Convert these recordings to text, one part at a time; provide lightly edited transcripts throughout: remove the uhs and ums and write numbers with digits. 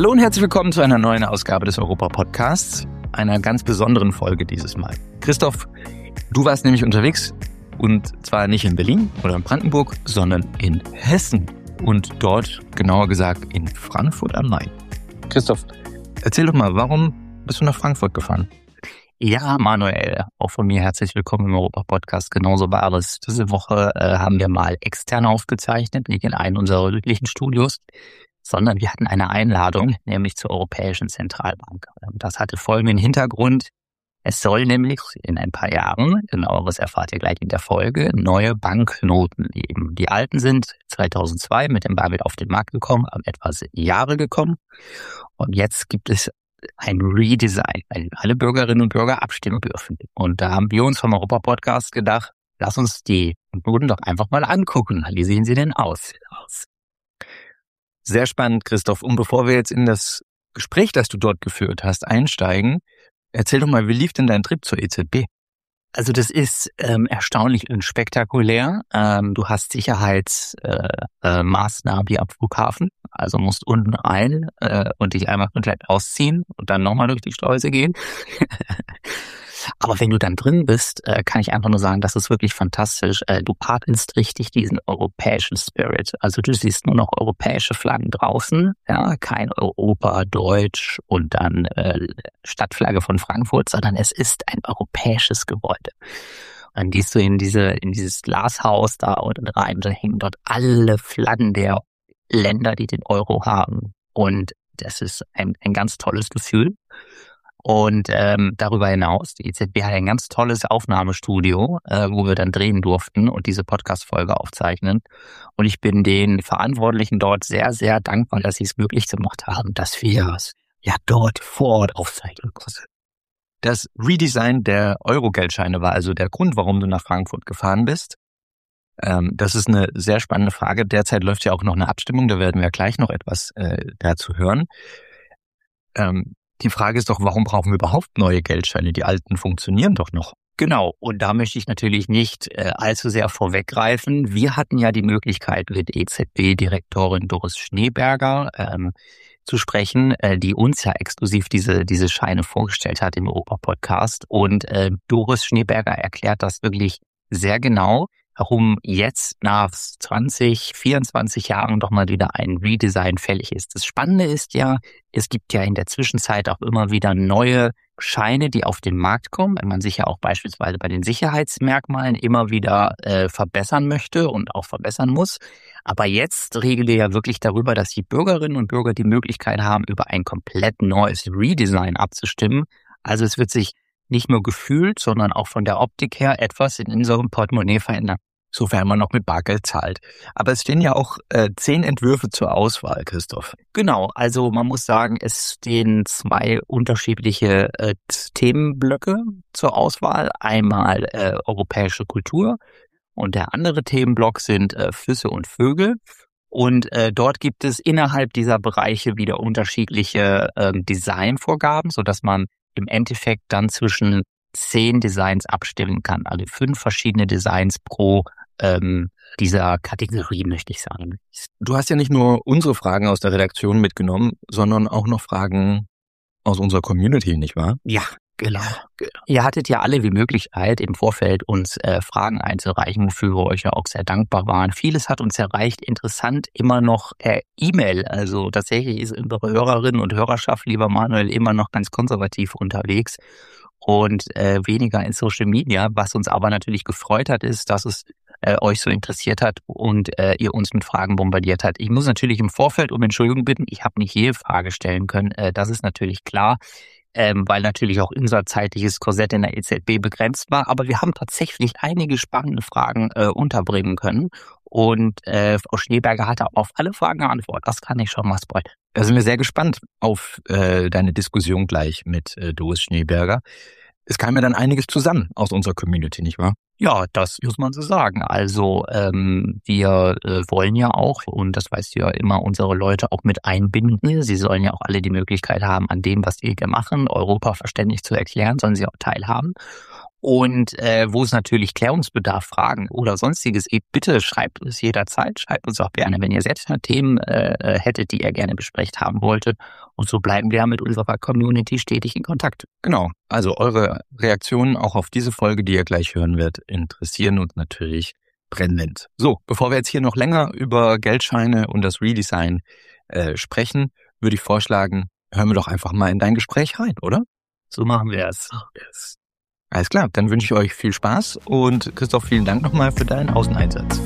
Hallo und herzlich willkommen zu einer neuen Ausgabe des Europa-Podcasts, einer ganz besonderen Folge dieses Mal. Christoph, du warst nämlich unterwegs und zwar nicht in Berlin oder in Brandenburg, sondern in Hessen und dort, genauer gesagt, in Frankfurt am Main. Christoph, erzähl doch mal, warum bist du nach Frankfurt gefahren? Ja, Manuel, auch von mir herzlich willkommen im Europa-Podcast. Genauso war es. Diese Woche haben wir mal extern aufgezeichnet, nicht in einem unserer üblichen Studios, sondern wir hatten eine Einladung, nämlich zur Europäischen Zentralbank. Das hatte folgenden Hintergrund. Es soll nämlich in ein paar Jahren, genaueres erfahrt ihr gleich in der Folge, neue Banknoten geben. Die alten sind 2002 mit dem Bargeld auf den Markt gekommen, haben etwas Jahre gekommen. Und jetzt gibt es ein Redesign, weil alle Bürgerinnen und Bürger abstimmen dürfen. Und da haben wir uns vom Europa-Podcast gedacht, lass uns die Noten doch einfach mal angucken. Wie sehen sie denn aus? Sehr spannend, Christoph. Und bevor wir jetzt in das Gespräch, das du dort geführt hast, einsteigen, erzähl doch mal, wie lief denn dein Trip zur EZB? Also das ist erstaunlich und spektakulär. Du hast Sicherheitsmaßnahmen wie am Flughafen, also musst unten rein und dich einmal komplett ausziehen und dann nochmal durch die Schleuse gehen. Aber wenn du dann drin bist, kann ich einfach nur sagen, das ist wirklich fantastisch. Du atmest richtig diesen europäischen Spirit. Also du siehst nur noch europäische Flaggen draußen, ja, kein Europa, Deutsch und dann Stadtflagge von Frankfurt, sondern es ist ein europäisches Gebäude. Dann gehst du in dieses Glashaus da und rein, da hängen dort alle Flaggen der Länder, die den Euro haben. Und das ist ein ganz tolles Gefühl. Und darüber hinaus, die EZB hat ein ganz tolles Aufnahmestudio, wo wir dann drehen durften und diese Podcast-Folge aufzeichnen. Und ich bin den Verantwortlichen dort sehr, sehr dankbar, dass sie es möglich gemacht haben, dass wir es ja dort vor Ort aufzeichnen konnten. Das Redesign der Euro-Geldscheine war also der Grund, warum du nach Frankfurt gefahren bist. Das ist eine sehr spannende Frage. Derzeit läuft ja auch noch eine Abstimmung, da werden wir gleich noch etwas dazu hören. Die Frage ist doch, warum brauchen wir überhaupt neue Geldscheine? Die alten funktionieren doch noch. Genau, und da möchte ich natürlich nicht allzu sehr vorweggreifen. Wir hatten ja die Möglichkeit, mit EZB-Direktorin Doris Schneeberger zu sprechen, die uns ja exklusiv diese Scheine vorgestellt hat im Europa-Podcast. Und Doris Schneeberger erklärt das wirklich sehr genau, warum jetzt nach 20, 24 Jahren doch mal wieder ein Redesign fällig ist. Das Spannende ist ja, es gibt ja in der Zwischenzeit auch immer wieder neue Scheine, die auf den Markt kommen, wenn man sich ja auch beispielsweise bei den Sicherheitsmerkmalen immer wieder verbessern möchte und auch verbessern muss. Aber jetzt regeln wir ja wirklich darüber, dass die Bürgerinnen und Bürger die Möglichkeit haben, über ein komplett neues Redesign abzustimmen. Also es wird sich nicht nur gefühlt, sondern auch von der Optik her etwas in unserem Portemonnaie verändern. Sofern man noch mit Bargeld zahlt. Aber es stehen ja auch 10 Entwürfe zur Auswahl, Christoph. Genau, also man muss sagen, es stehen 2 unterschiedliche Themenblöcke zur Auswahl. Einmal europäische Kultur und der andere Themenblock sind Flüsse und Vögel. Und dort gibt es innerhalb dieser Bereiche wieder unterschiedliche Designvorgaben, sodass man im Endeffekt dann zwischen 10 Designs abstimmen kann. Also 5 verschiedene Designs pro dieser Kategorie, möchte ich sagen. Du hast ja nicht nur unsere Fragen aus der Redaktion mitgenommen, sondern auch noch Fragen aus unserer Community, nicht wahr? Ja, genau. Ihr hattet ja alle die Möglichkeit, im Vorfeld uns Fragen einzureichen, wofür wir euch ja auch sehr dankbar waren. Vieles hat uns erreicht. Interessant immer noch E-Mail. Also tatsächlich ist unsere Hörerinnen und Hörerschaft, lieber Manuel, immer noch ganz konservativ unterwegs und weniger in Social Media. Was uns aber natürlich gefreut hat, ist, dass es euch so interessiert hat und ihr uns mit Fragen bombardiert habt. Ich muss natürlich im Vorfeld um Entschuldigung bitten. Ich habe nicht jede Frage stellen können. Das ist natürlich klar, weil natürlich auch unser zeitliches Korsett in der EZB begrenzt war. Aber wir haben tatsächlich einige spannende Fragen unterbringen können. Und Frau Schneeberger hatte auf alle Fragen geantwortet. Das kann ich schon mal spoilern. Da sind wir sehr gespannt auf deine Diskussion gleich mit Doris Schneeberger. Es kam ja dann einiges zusammen aus unserer Community, nicht wahr? Ja, das muss man so sagen. Also wir wollen ja auch, und das weißt du ja immer, unsere Leute auch mit einbinden. Sie sollen ja auch alle die Möglichkeit haben, an dem, was wir hier machen, Europa verständlich zu erklären, sollen sie auch teilhaben. Und wo es natürlich Klärungsbedarf, Fragen oder Sonstiges gibt, bitte schreibt es jederzeit. Schreibt uns auch gerne, wenn ihr selbst Themen hättet, die ihr gerne besprecht haben wolltet. Und so bleiben wir ja mit unserer Community stetig in Kontakt. Genau, also eure Reaktionen auch auf diese Folge, die ihr gleich hören werdet, interessieren uns natürlich brennend. So, bevor wir jetzt hier noch länger über Geldscheine und das Redesign sprechen, würde ich vorschlagen, hören wir doch einfach mal in dein Gespräch rein, oder? So machen wir es. Yes. Alles klar, dann wünsche ich euch viel Spaß und Christoph, vielen Dank nochmal für deinen Außeneinsatz.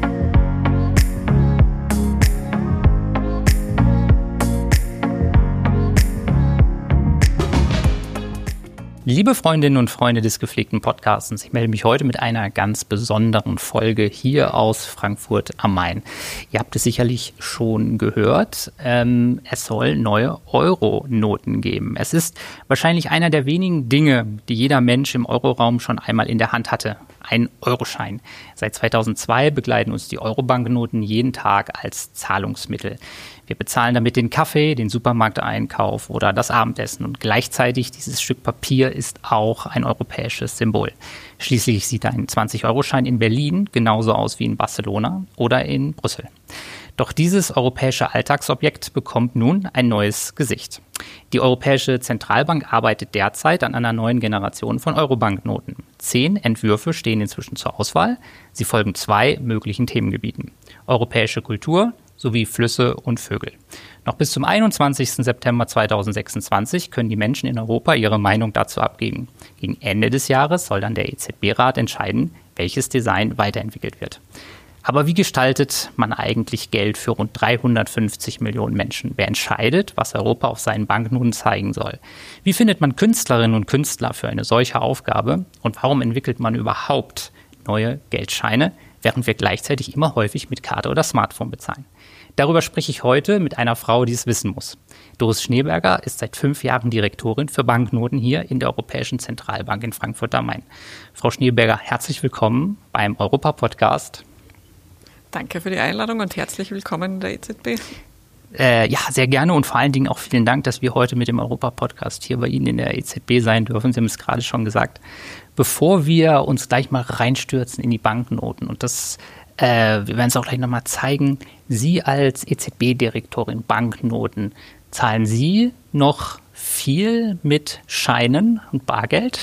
Liebe Freundinnen und Freunde des gepflegten Podcastens, ich melde mich heute mit einer ganz besonderen Folge hier aus Frankfurt am Main. Ihr habt es sicherlich schon gehört, es soll neue Euro-Noten geben. Es ist wahrscheinlich einer der wenigen Dinge, die jeder Mensch im Euroraum schon einmal in der Hand hatte. Ein Euroschein. Seit 2002 begleiten uns die Euro-Banknoten jeden Tag als Zahlungsmittel. Wir bezahlen damit den Kaffee, den Supermarkteinkauf oder das Abendessen. Und gleichzeitig, dieses Stück Papier ist auch ein europäisches Symbol. Schließlich sieht ein 20-Euro-Schein in Berlin genauso aus wie in Barcelona oder in Brüssel. Doch dieses europäische Alltagsobjekt bekommt nun ein neues Gesicht. Die Europäische Zentralbank arbeitet derzeit an einer neuen Generation von Euro-Banknoten. 10 Entwürfe stehen inzwischen zur Auswahl. Sie folgen 2 möglichen Themengebieten: europäische Kultur sowie Flüsse und Vögel. Noch bis zum 21. September 2026 können die Menschen in Europa ihre Meinung dazu abgeben. Gegen Ende des Jahres soll dann der EZB-Rat entscheiden, welches Design weiterentwickelt wird. Aber wie gestaltet man eigentlich Geld für rund 350 Millionen Menschen? Wer entscheidet, was Europa auf seinen Banknoten zeigen soll? Wie findet man Künstlerinnen und Künstler für eine solche Aufgabe? Und warum entwickelt man überhaupt neue Geldscheine, während wir gleichzeitig immer häufig mit Karte oder Smartphone bezahlen? Darüber spreche ich heute mit einer Frau, die es wissen muss. Doris Schneeberger ist seit 5 Jahren Direktorin für Banknoten hier in der Europäischen Zentralbank in Frankfurt am Main. Frau Schneeberger, herzlich willkommen beim Europa-Podcast. Danke für die Einladung und herzlich willkommen in der EZB. Ja, sehr gerne und vor allen Dingen auch vielen Dank, dass wir heute mit dem Europa-Podcast hier bei Ihnen in der EZB sein dürfen. Sie haben es gerade schon gesagt. Bevor wir uns gleich mal reinstürzen in die Banknoten und das, wir werden es auch gleich nochmal zeigen, Sie als EZB-Direktorin Banknoten, zahlen Sie noch viel mit Scheinen und Bargeld?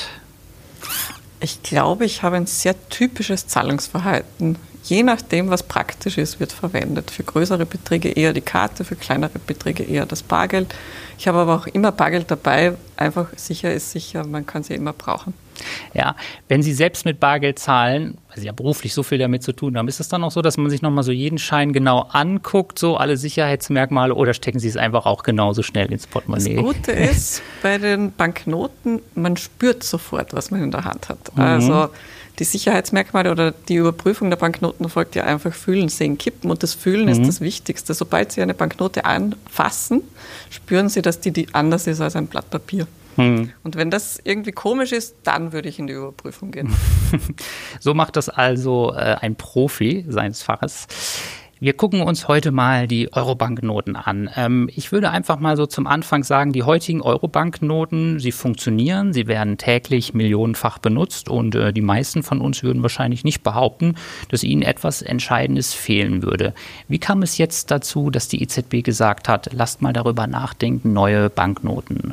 Ich glaube, ich habe ein sehr typisches Zahlungsverhalten. Je nachdem, was praktisch ist, wird verwendet. Für größere Beträge eher die Karte, für kleinere Beträge eher das Bargeld. Ich habe aber auch immer Bargeld dabei. Einfach sicher ist sicher, man kann sie immer brauchen. Ja, wenn Sie selbst mit Bargeld zahlen, weil Sie ja beruflich so viel damit zu tun haben, ist es dann auch so, dass man sich nochmal so jeden Schein genau anguckt, so alle Sicherheitsmerkmale, oder stecken Sie es einfach auch genauso schnell ins Portemonnaie? Das Gute ist, bei den Banknoten, man spürt sofort, was man in der Hand hat. Also die Sicherheitsmerkmale oder die Überprüfung der Banknoten erfolgt ja einfach fühlen, sehen, kippen, und das Fühlen ist das Wichtigste. Sobald Sie eine Banknote anfassen, spüren Sie, dass die anders ist als ein Blatt Papier. Und wenn das irgendwie komisch ist, dann würde ich in die Überprüfung gehen. So macht das also ein Profi seines Faches. Wir gucken uns heute mal die Euro-Banknoten an. Ich würde einfach mal so zum Anfang sagen, die heutigen Euro-Banknoten, sie funktionieren, sie werden täglich millionenfach benutzt und die meisten von uns würden wahrscheinlich nicht behaupten, dass ihnen etwas Entscheidendes fehlen würde. Wie kam es jetzt dazu, dass die EZB gesagt hat, lasst mal darüber nachdenken, neue Banknoten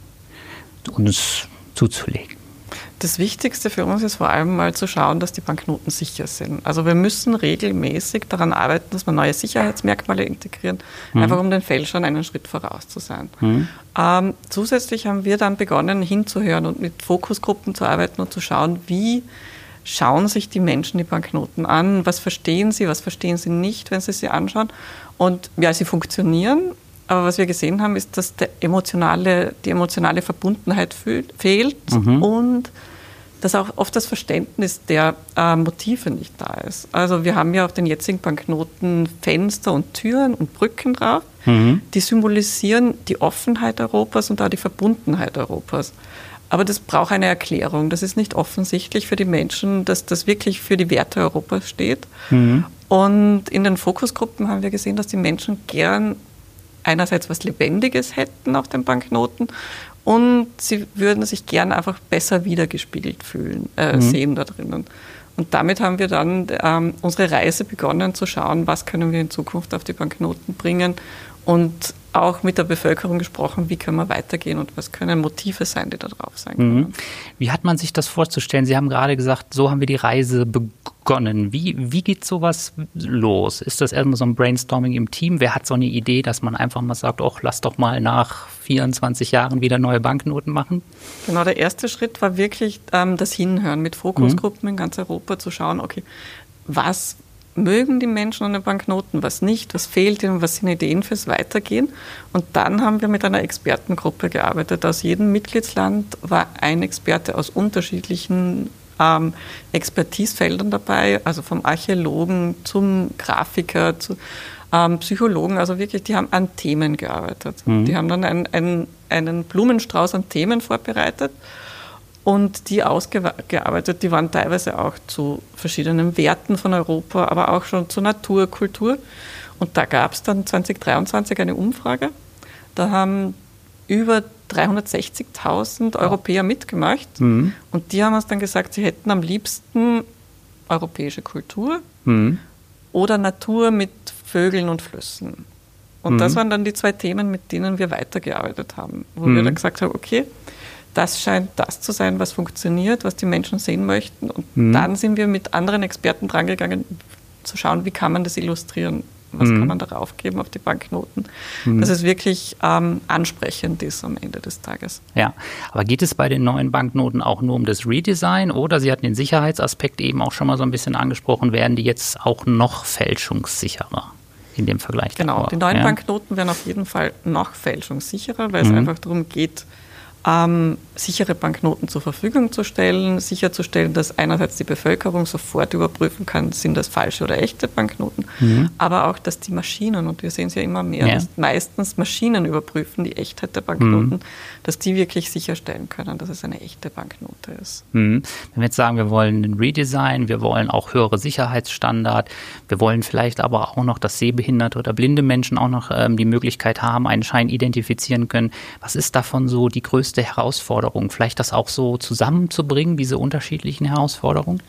uns zuzulegen? Das Wichtigste für uns ist vor allem mal zu schauen, dass die Banknoten sicher sind. Also wir müssen regelmäßig daran arbeiten, dass wir neue Sicherheitsmerkmale integrieren, einfach um den Fälschern einen Schritt voraus zu sein. Zusätzlich haben wir dann begonnen hinzuhören und mit Fokusgruppen zu arbeiten und zu schauen, wie schauen sich die Menschen die Banknoten an, was verstehen sie nicht, wenn sie sie anschauen, und ja, sie funktionieren. Aber was wir gesehen haben, ist, dass die emotionale Verbundenheit fehlt und dass auch oft das Verständnis der Motive nicht da ist. Also wir haben ja auf den jetzigen Banknoten Fenster und Türen und Brücken drauf, die symbolisieren die Offenheit Europas und auch die Verbundenheit Europas. Aber das braucht eine Erklärung. Das ist nicht offensichtlich für die Menschen, dass das wirklich für die Werte Europas steht. Und in den Fokusgruppen haben wir gesehen, dass die Menschen gern einerseits was Lebendiges hätten auf den Banknoten und sie würden sich gern einfach besser wiedergespiegelt fühlen, sehen da drinnen. Und damit haben wir dann unsere Reise begonnen zu schauen, was können wir in Zukunft auf die Banknoten bringen und auch mit der Bevölkerung gesprochen, wie können wir weitergehen und was können Motive sein, die da drauf sein können. Wie hat man sich das vorzustellen? Sie haben gerade gesagt, so haben wir die Reise begonnen. Wie geht sowas los? Ist das erstmal so ein Brainstorming im Team? Wer hat so eine Idee, dass man einfach mal sagt, lass doch mal nach 24 Jahren wieder neue Banknoten machen? Genau, der erste Schritt war wirklich das Hinhören mit Fokusgruppen in ganz Europa zu schauen, okay, was mögen die Menschen an den Banknoten, was nicht, was fehlt ihnen, was sind Ideen fürs Weitergehen. Und dann haben wir mit einer Expertengruppe gearbeitet. Aus jedem Mitgliedsland war ein Experte aus unterschiedlichen Expertisefeldern dabei, also vom Archäologen zum Grafiker, zu Psychologen, also wirklich, die haben an Themen gearbeitet. Die haben dann einen Blumenstrauß an Themen vorbereitet und die ausgearbeitet, die waren teilweise auch zu verschiedenen Werten von Europa, aber auch schon zur Natur, Kultur. Und da gab es dann 2023 eine Umfrage. Da haben über 360.000 Europäer mitgemacht. Und die haben uns dann gesagt, sie hätten am liebsten europäische Kultur oder Natur mit Vögeln und Flüssen. Und das waren dann die zwei Themen, mit denen wir weitergearbeitet haben. Wo wir dann gesagt haben, okay, das scheint das zu sein, was funktioniert, was die Menschen sehen möchten. Und dann sind wir mit anderen Experten drangegangen, zu schauen, wie kann man das illustrieren, was kann man darauf geben auf die Banknoten, dass es wirklich ansprechend ist am Ende des Tages. Ja, aber geht es bei den neuen Banknoten auch nur um das Redesign oder Sie hatten den Sicherheitsaspekt eben auch schon mal so ein bisschen angesprochen, werden die jetzt auch noch fälschungssicherer in dem Vergleich? Genau, die neuen Banknoten werden auf jeden Fall noch fälschungssicherer, weil es einfach darum geht, sichere Banknoten zur Verfügung zu stellen, sicherzustellen, dass einerseits die Bevölkerung sofort überprüfen kann, sind das falsche oder echte Banknoten, aber auch, dass die Maschinen, und wir sehen es ja immer mehr, dass meistens Maschinen überprüfen die Echtheit der Banknoten, dass die wirklich sicherstellen können, dass es eine echte Banknote ist. Wenn wir jetzt sagen, wir wollen ein Redesign, wir wollen auch höhere Sicherheitsstandard, wir wollen vielleicht aber auch noch, dass sehbehinderte oder blinde Menschen auch noch die Möglichkeit haben, einen Schein identifizieren können. Was ist davon so die größte Herausforderung? Vielleicht das auch so zusammenzubringen, diese unterschiedlichen Herausforderungen?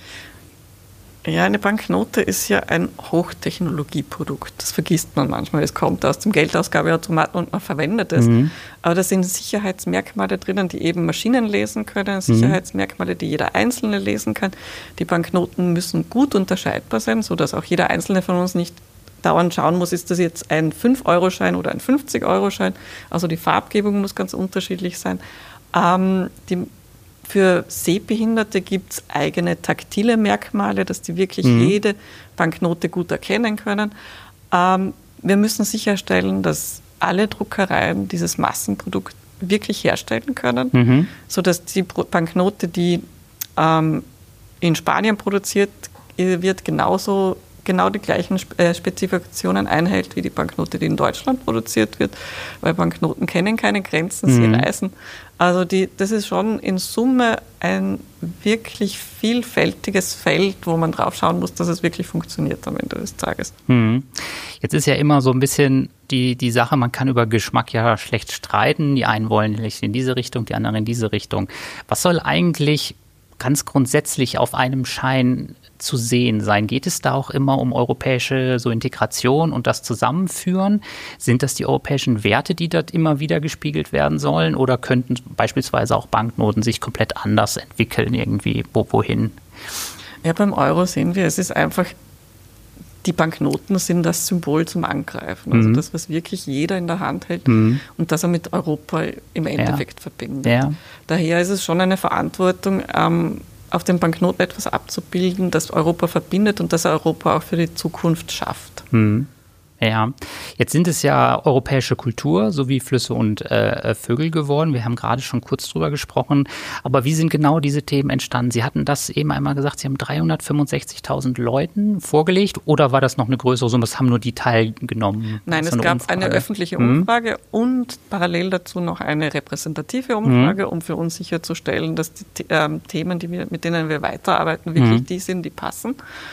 Ja, eine Banknote ist ja ein Hochtechnologieprodukt. Das vergisst man manchmal. Es kommt aus dem Geldausgabeautomaten und man verwendet es. Aber da sind Sicherheitsmerkmale drinnen, die eben Maschinen lesen können, Sicherheitsmerkmale, die jeder Einzelne lesen kann. Die Banknoten müssen gut unterscheidbar sein, sodass auch jeder Einzelne von uns nicht dauernd schauen muss, ist das jetzt ein 5-Euro-Schein oder ein 50-Euro-Schein. Also die Farbgebung muss ganz unterschiedlich sein. Für Sehbehinderte gibt es eigene taktile Merkmale, dass die wirklich jede Banknote gut erkennen können. Wir müssen sicherstellen, dass alle Druckereien dieses Massenprodukt wirklich herstellen können, sodass die Banknote, die in Spanien produziert wird, genau die gleichen Spezifikationen einhält wie die Banknote, die in Deutschland produziert wird, weil Banknoten kennen keine Grenzen, sie reisen. Also das ist schon in Summe ein wirklich vielfältiges Feld, wo man drauf schauen muss, dass es wirklich funktioniert am Ende des Tages. Jetzt ist ja immer so ein bisschen die Sache, man kann über Geschmack ja schlecht streiten. Die einen wollen nicht in diese Richtung, die anderen in diese Richtung. Was soll eigentlich ganz grundsätzlich auf einem Schein zu sehen sein? Geht es da auch immer um europäische so Integration und das Zusammenführen? Sind das die europäischen Werte, die dort immer wieder gespiegelt werden sollen? Oder könnten beispielsweise auch Banknoten sich komplett anders entwickeln irgendwie? Wohin? Ja, beim Euro sehen wir, es ist einfach, die Banknoten sind das Symbol zum Angreifen. Also das, was wirklich jeder in der Hand hält und das er mit Europa im Endeffekt verbindet. Ja. Daher ist es schon eine Verantwortung, auf den Banknoten etwas abzubilden, das Europa verbindet und das Europa auch für die Zukunft schafft. Ja, jetzt sind es ja europäische Kultur sowie Flüsse und Vögel geworden. Wir haben gerade schon kurz drüber gesprochen. Aber wie sind genau diese Themen entstanden? Sie hatten das eben einmal gesagt, Sie haben 365.000 Leuten vorgelegt oder war das noch eine größere Summe? Es haben nur die teilgenommen? Nein, es gab eine öffentliche Umfrage und parallel dazu noch eine repräsentative Umfrage, um für uns sicherzustellen, dass die Themen, mit denen wir weiterarbeiten, wirklich die sind, die passen.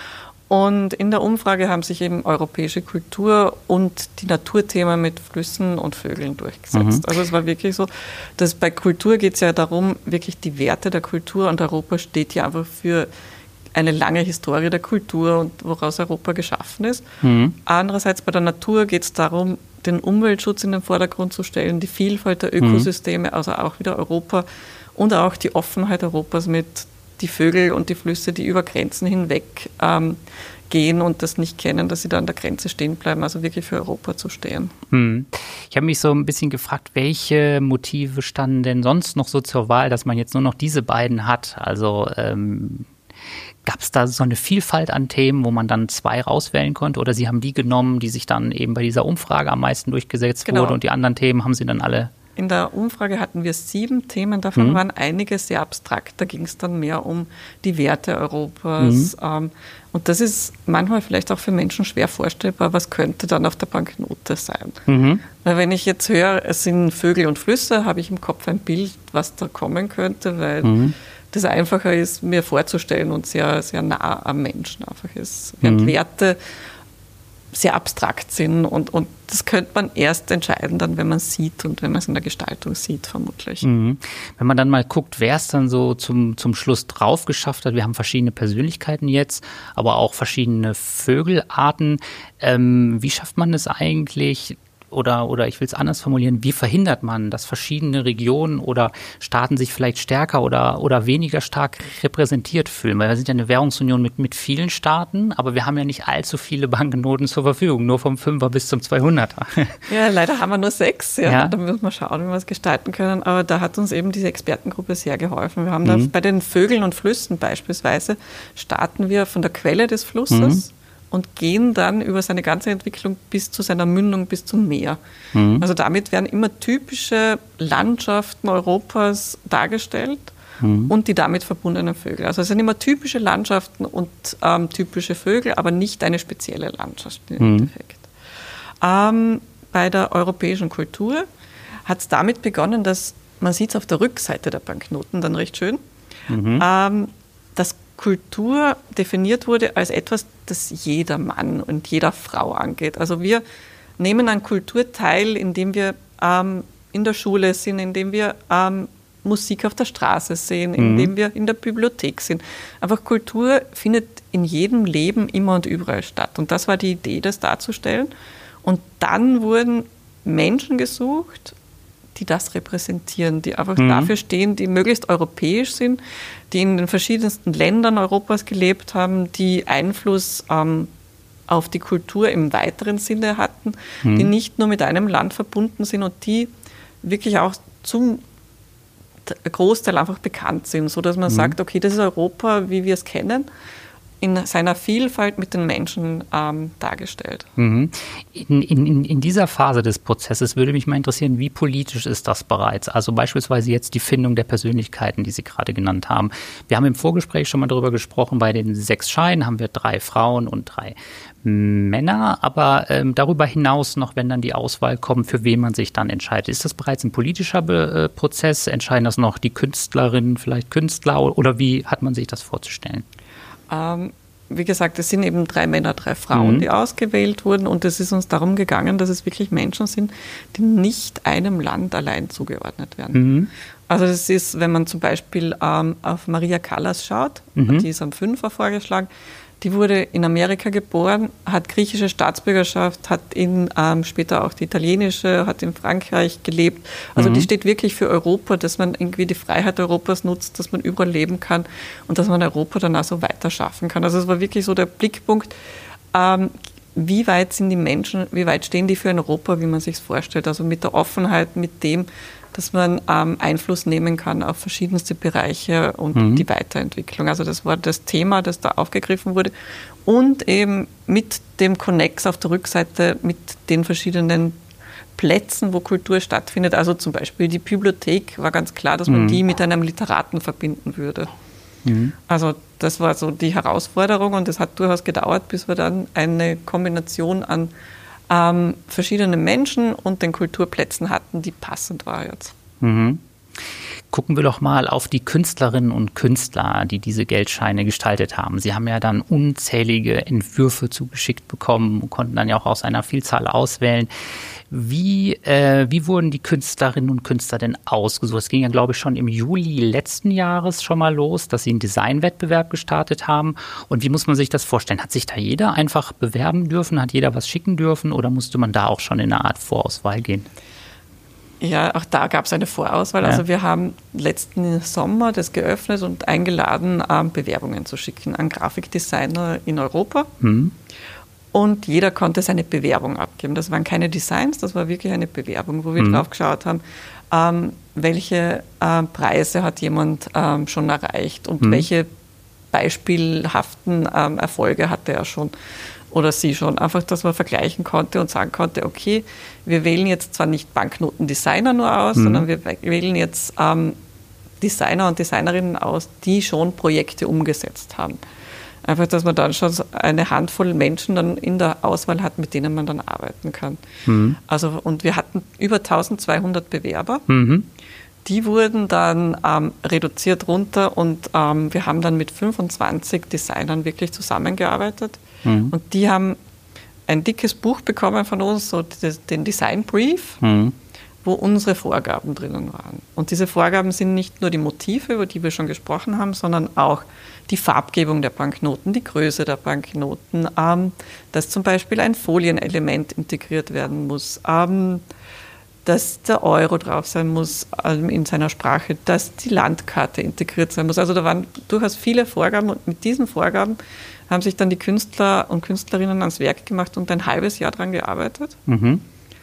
Und in der Umfrage haben sich eben europäische Kultur und die Naturthemen mit Flüssen und Vögeln durchgesetzt. Also es war wirklich so, dass bei Kultur geht es ja darum, wirklich die Werte der Kultur, und Europa steht ja einfach für eine lange Historie der Kultur und woraus Europa geschaffen ist. Andererseits bei der Natur geht es darum, den Umweltschutz in den Vordergrund zu stellen, die Vielfalt der Ökosysteme, also auch wieder Europa, und auch die Offenheit Europas mit die Vögel und die Flüsse, die über Grenzen hinweg gehen und das nicht kennen, dass sie da an der Grenze stehen bleiben, also wirklich für Europa zu stehen. Ich habe mich so ein bisschen gefragt, welche Motive standen denn sonst noch so zur Wahl, dass man jetzt nur noch diese beiden hat? Also gab es da so eine Vielfalt an Themen, wo man dann 2 rauswählen konnte, oder Sie haben die genommen, die sich dann eben bei dieser Umfrage am meisten durchgesetzt wurde, und die anderen Themen haben Sie dann alle... In der Umfrage hatten wir 7 Themen, davon waren einige sehr abstrakt. Da ging es dann mehr um die Werte Europas. Und das ist manchmal vielleicht auch für Menschen schwer vorstellbar, was könnte dann auf der Banknote sein. Weil wenn ich jetzt höre, es sind Vögel und Flüsse, habe ich im Kopf ein Bild, was da kommen könnte, weil das einfacher ist, mir vorzustellen und sehr, sehr nah am Menschen einfach ist. Während Werte sehr abstrakt sind und das könnte man erst entscheiden, dann, wenn man es sieht und wenn man es in der Gestaltung sieht, vermutlich. Wenn man dann mal guckt, wer es dann so zum Schluss drauf geschafft hat, wir haben verschiedene Persönlichkeiten jetzt, aber auch verschiedene Vögelarten. Wie schafft man es eigentlich, oder ich will es anders formulieren, wie verhindert man, dass verschiedene Regionen oder Staaten sich vielleicht stärker oder weniger stark repräsentiert fühlen? Weil wir sind ja eine Währungsunion mit vielen Staaten, aber wir haben ja nicht allzu viele Banknoten zur Verfügung, nur vom 5er bis zum 200er. Ja, leider haben wir nur 6. Ja. Da müssen wir schauen, wie wir es gestalten können. Aber da hat uns eben diese Expertengruppe sehr geholfen. Wir haben da bei den Vögeln und Flüssen beispielsweise, starten wir von der Quelle des Flusses und gehen dann über seine ganze Entwicklung bis zu seiner Mündung, bis zum Meer. Also damit werden immer typische Landschaften Europas dargestellt und die damit verbundenen Vögel. Also es sind immer typische Landschaften und typische Vögel, aber nicht eine spezielle Landschaft im Endeffekt. Bei der europäischen Kultur hat es damit begonnen, dass, man sieht es auf der Rückseite der Banknoten dann recht schön, dass Kultur definiert wurde als etwas, das jeder Mann und jeder Frau angeht. Also wir nehmen an Kultur teil, indem wir in der Schule sind, indem wir Musik auf der Straße sehen, indem wir in der Bibliothek sind. Einfach Kultur findet in jedem Leben immer und überall statt. Und das war die Idee, das darzustellen. Und dann wurden Menschen gesucht, die das repräsentieren, die einfach dafür stehen, die möglichst europäisch sind, die in den verschiedensten Ländern Europas gelebt haben, die Einfluss auf die Kultur im weiteren Sinne hatten, die nicht nur mit einem Land verbunden sind und die wirklich auch zum Großteil einfach bekannt sind, sodass man sagt, okay, das ist Europa, wie wir es kennen, in seiner Vielfalt mit den Menschen dargestellt. In dieser Phase des Prozesses würde mich mal interessieren, wie politisch ist das bereits? Also beispielsweise jetzt die Findung der Persönlichkeiten, die Sie gerade genannt haben. Wir haben im Vorgespräch schon mal darüber gesprochen, bei den 6 Scheinen haben wir 3 Frauen und 3 Männer, aber darüber hinaus noch, wenn dann die Auswahl kommt, für wen man sich dann entscheidet. Ist das bereits ein politischer Prozess? Entscheiden das noch die Künstlerinnen, vielleicht Künstler, oder wie hat man sich das vorzustellen? Wie gesagt, es sind eben 3 Männer, 3 Frauen, die ausgewählt wurden, und es ist uns darum gegangen, dass es wirklich Menschen sind, die nicht einem Land allein zugeordnet werden. Also das ist, wenn man zum Beispiel auf Maria Callas schaut, die ist am 5er vorgeschlagen, die wurde in Amerika geboren, hat griechische Staatsbürgerschaft, hat später auch die italienische, hat in Frankreich gelebt. Also die steht wirklich für Europa, dass man irgendwie die Freiheit Europas nutzt, dass man überall leben kann und dass man Europa dann auch so weiter schaffen kann. Also es war wirklich so der Blickpunkt, wie weit sind die Menschen, wie weit stehen die für ein Europa, wie man sich es vorstellt. Also mit der Offenheit, mit dem, dass man Einfluss nehmen kann auf verschiedenste Bereiche und die Weiterentwicklung. Also das war das Thema, das da aufgegriffen wurde. Und eben mit dem Konnex auf der Rückseite, mit den verschiedenen Plätzen, wo Kultur stattfindet. Also zum Beispiel die Bibliothek, war ganz klar, dass man die mit einem Literaten verbinden würde. Also das war so die Herausforderung, und es hat durchaus gedauert, bis wir dann eine Kombination an verschiedene Menschen und den Kulturplätzen hatten, die passend war jetzt. Gucken wir doch mal auf die Künstlerinnen und Künstler, die diese Geldscheine gestaltet haben. Sie haben ja dann unzählige Entwürfe zugeschickt bekommen und konnten dann ja auch aus einer Vielzahl auswählen. Wie wurden die Künstlerinnen und Künstler denn ausgesucht? Es ging ja, glaube ich, schon im Juli letzten Jahres schon mal los, dass sie einen Designwettbewerb gestartet haben. Und wie muss man sich das vorstellen? Hat sich da jeder einfach bewerben dürfen? Hat jeder was schicken dürfen? Oder musste man da auch schon in eine Art Vorauswahl gehen? Ja, auch da gab es eine Vorauswahl. Ja. Also wir haben letzten Sommer das geöffnet und eingeladen, Bewerbungen zu schicken an Grafikdesigner in Europa. Und jeder konnte seine Bewerbung abgeben. Das waren keine Designs, das war wirklich eine Bewerbung, wo wir drauf geschaut haben, welche Preise hat jemand schon erreicht und welche beispielhaften Erfolge hatte er schon oder sie schon. Einfach, dass man vergleichen konnte und sagen konnte, okay, wir wählen jetzt zwar nicht Banknotendesigner nur aus, sondern wir wählen jetzt Designer und Designerinnen aus, die schon Projekte umgesetzt haben. Einfach, dass man dann schon eine Handvoll Menschen dann in der Auswahl hat, mit denen man dann arbeiten kann. Also, und wir hatten über 1200 Bewerber. Die wurden dann reduziert runter und wir haben dann mit 25 Designern wirklich zusammengearbeitet. Und die haben ein dickes Buch bekommen von uns, so den Design Brief, wo unsere Vorgaben drinnen waren. Und diese Vorgaben sind nicht nur die Motive, über die wir schon gesprochen haben, sondern auch die Farbgebung der Banknoten, die Größe der Banknoten, dass zum Beispiel ein Folienelement integriert werden muss, dass der Euro drauf sein muss in seiner Sprache, dass die Landkarte integriert sein muss. Also da waren durchaus viele Vorgaben und mit diesen Vorgaben haben sich dann die Künstler und Künstlerinnen ans Werk gemacht und ein halbes Jahr daran gearbeitet. Und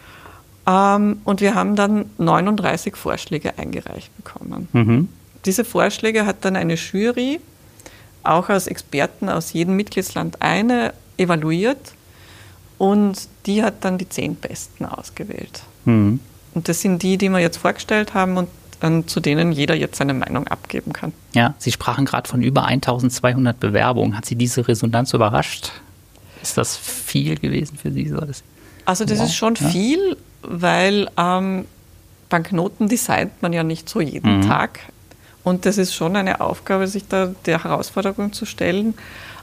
wir haben dann 39 Vorschläge eingereicht bekommen. Diese Vorschläge hat dann eine Jury, auch aus Experten aus jedem Mitgliedsland evaluiert und die hat dann die 10 Besten ausgewählt. Und das sind die wir jetzt vorgestellt haben und zu denen jeder jetzt seine Meinung abgeben kann. Ja, Sie sprachen gerade von über 1200 Bewerbungen. Hat Sie diese Resonanz überrascht? Ist das viel gewesen für Sie? Also das ist schon viel, weil Banknoten designt man ja nicht so jeden Tag. Und das ist schon eine Aufgabe, sich da der Herausforderung zu stellen.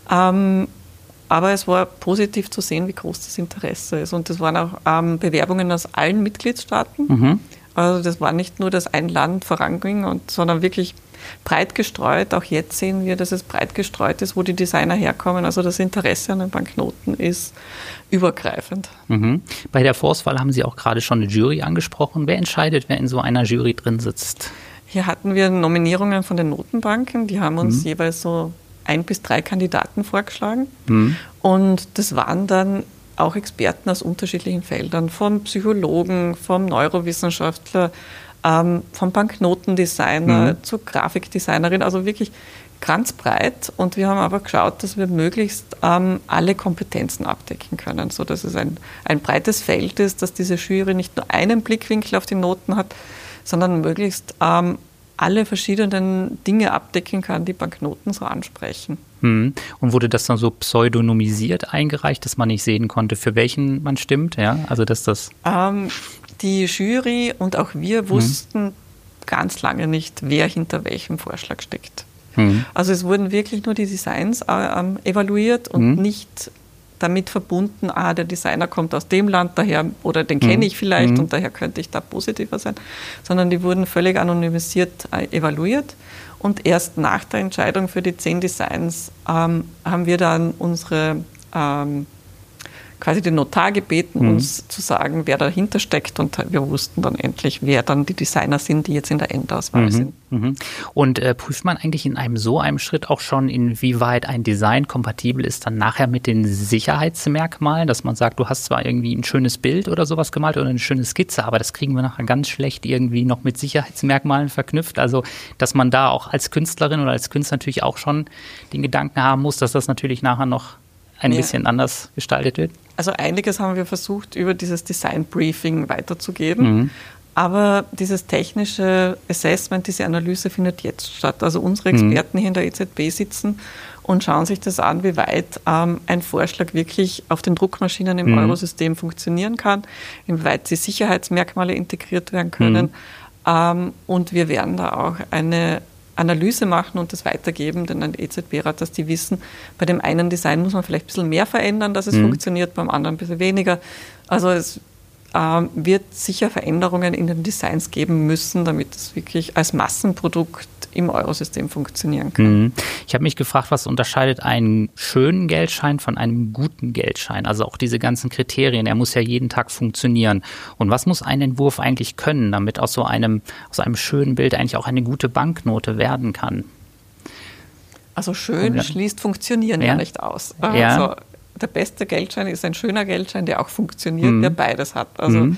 Aber es war positiv zu sehen, wie groß das Interesse ist. Und das waren auch Bewerbungen aus allen Mitgliedstaaten. Also das war nicht nur, dass ein Land voranging, sondern wirklich breit gestreut. Auch jetzt sehen wir, dass es breit gestreut ist, wo die Designer herkommen. Also das Interesse an den Banknoten ist übergreifend. Bei der Vorauswahl haben Sie auch gerade schon eine Jury angesprochen. Wer entscheidet, wer in so einer Jury drin sitzt? Hier hatten wir Nominierungen von den Notenbanken. Die haben uns jeweils so 1 bis 3 Kandidaten vorgeschlagen. Und das waren dann auch Experten aus unterschiedlichen Feldern, vom Psychologen, vom Neurowissenschaftler, vom Banknotendesigner zur Grafikdesignerin, also wirklich ganz breit. Und wir haben aber geschaut, dass wir möglichst alle Kompetenzen abdecken können, sodass es ein breites Feld ist, dass diese Jury nicht nur einen Blickwinkel auf die Noten hat, sondern möglichst alle verschiedenen Dinge abdecken kann, die Banknoten so ansprechen. Und wurde das dann so pseudonymisiert eingereicht, dass man nicht sehen konnte, für welchen man stimmt? Ja, also dass das die Jury und auch wir wussten ganz lange nicht, wer hinter welchem Vorschlag steckt. Also es wurden wirklich nur die Designs evaluiert und nicht damit verbunden, der Designer kommt aus dem Land daher oder den kenne ich vielleicht und daher könnte ich da positiver sein, sondern die wurden völlig anonymisiert evaluiert und erst nach der Entscheidung für die 10 Designs haben wir dann unsere quasi den Notar gebeten, uns zu sagen, wer dahinter steckt und wir wussten dann endlich, wer dann die Designer sind, die jetzt in der Endauswahl sind. Und prüft man eigentlich in einem Schritt auch schon, inwieweit ein Design kompatibel ist dann nachher mit den Sicherheitsmerkmalen, dass man sagt, du hast zwar irgendwie ein schönes Bild oder sowas gemalt oder eine schöne Skizze, aber das kriegen wir nachher ganz schlecht irgendwie noch mit Sicherheitsmerkmalen verknüpft, also dass man da auch als Künstlerin oder als Künstler natürlich auch schon den Gedanken haben muss, dass das natürlich nachher noch ein bisschen anders gestaltet wird? Also einiges haben wir versucht, über dieses Design-Briefing weiterzugeben. Aber dieses technische Assessment, diese Analyse findet jetzt statt. Also unsere Experten hier in der EZB sitzen und schauen sich das an, wie weit ein Vorschlag wirklich auf den Druckmaschinen im Eurosystem funktionieren kann, inwieweit die Sicherheitsmerkmale integriert werden können. Und wir werden da auch eine Analyse machen und das weitergeben, denn ein EZB-Rat, dass die wissen, bei dem einen Design muss man vielleicht ein bisschen mehr verändern, dass es funktioniert, beim anderen ein bisschen weniger. Also es wird sicher Veränderungen in den Designs geben müssen, damit es wirklich als Massenprodukt im Eurosystem funktionieren kann. Ich habe mich gefragt, was unterscheidet einen schönen Geldschein von einem guten Geldschein? Also auch diese ganzen Kriterien, er muss ja jeden Tag funktionieren. Und was muss ein Entwurf eigentlich können, damit aus so einem schönen Bild eigentlich auch eine gute Banknote werden kann? Also schön schließt Funktionieren ja nicht aus. Also der beste Geldschein ist ein schöner Geldschein, der auch funktioniert, der beides hat. Also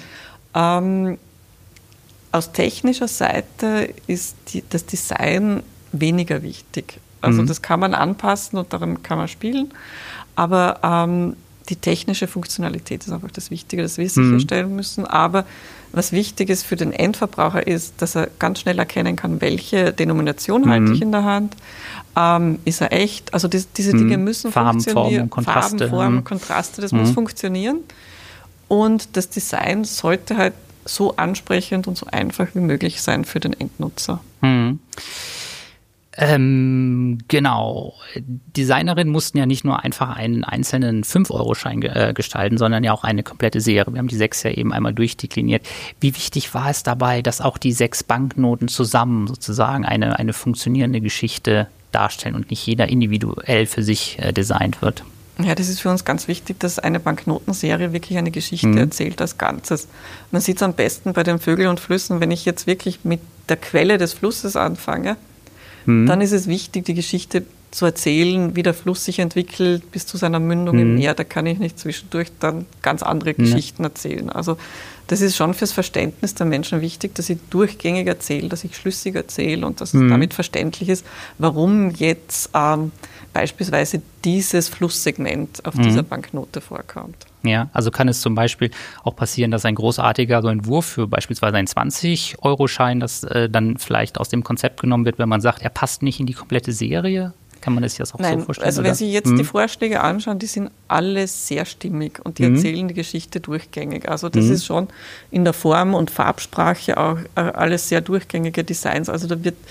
aus technischer Seite ist das Design weniger wichtig. Also das kann man anpassen und daran kann man spielen. Aber die technische Funktionalität ist einfach das Wichtige, das wir sicherstellen müssen. Aber was wichtig ist für den Endverbraucher ist, dass er ganz schnell erkennen kann, welche Denomination halte ich in der Hand. Ist er echt? Also diese Dinge müssen funktionieren. Kontraste. Farben, Formen, Kontraste, das muss funktionieren. Und das Design sollte halt so ansprechend und so einfach wie möglich sein für den Endnutzer. Genau. Designerinnen mussten ja nicht nur einfach einen einzelnen 5-Euro-Schein gestalten, sondern ja auch eine komplette Serie. Wir haben die 6 ja eben einmal durchdekliniert. Wie wichtig war es dabei, dass auch die 6 Banknoten zusammen sozusagen eine funktionierende Geschichte darstellen und nicht jeder individuell für sich designt wird? Ja, das ist für uns ganz wichtig, dass eine Banknotenserie wirklich eine Geschichte erzählt als Ganzes. Man sieht es am besten bei den Vögeln und Flüssen. Wenn ich jetzt wirklich mit der Quelle des Flusses anfange, dann ist es wichtig, die Geschichte zu erzählen, wie der Fluss sich entwickelt bis zu seiner Mündung im Meer. Da kann ich nicht zwischendurch dann ganz andere Geschichten erzählen. Also das ist schon fürs Verständnis der Menschen wichtig, dass ich durchgängig erzähle, dass ich schlüssig erzähle und dass es damit verständlich ist, warum jetzt beispielsweise dieses Flusssegment auf dieser Banknote vorkommt. Ja, also kann es zum Beispiel auch passieren, dass ein großartiger Entwurf für beispielsweise einen 20-Euro-Schein, das dann vielleicht aus dem Konzept genommen wird, wenn man sagt, er passt nicht in die komplette Serie? Kann man das jetzt auch so vorstellen? Also wenn Sie jetzt die Vorschläge anschauen, die sind alle sehr stimmig und die erzählen die Geschichte durchgängig. Also das ist schon in der Form und Farbsprache auch alles sehr durchgängige Designs. Also da wird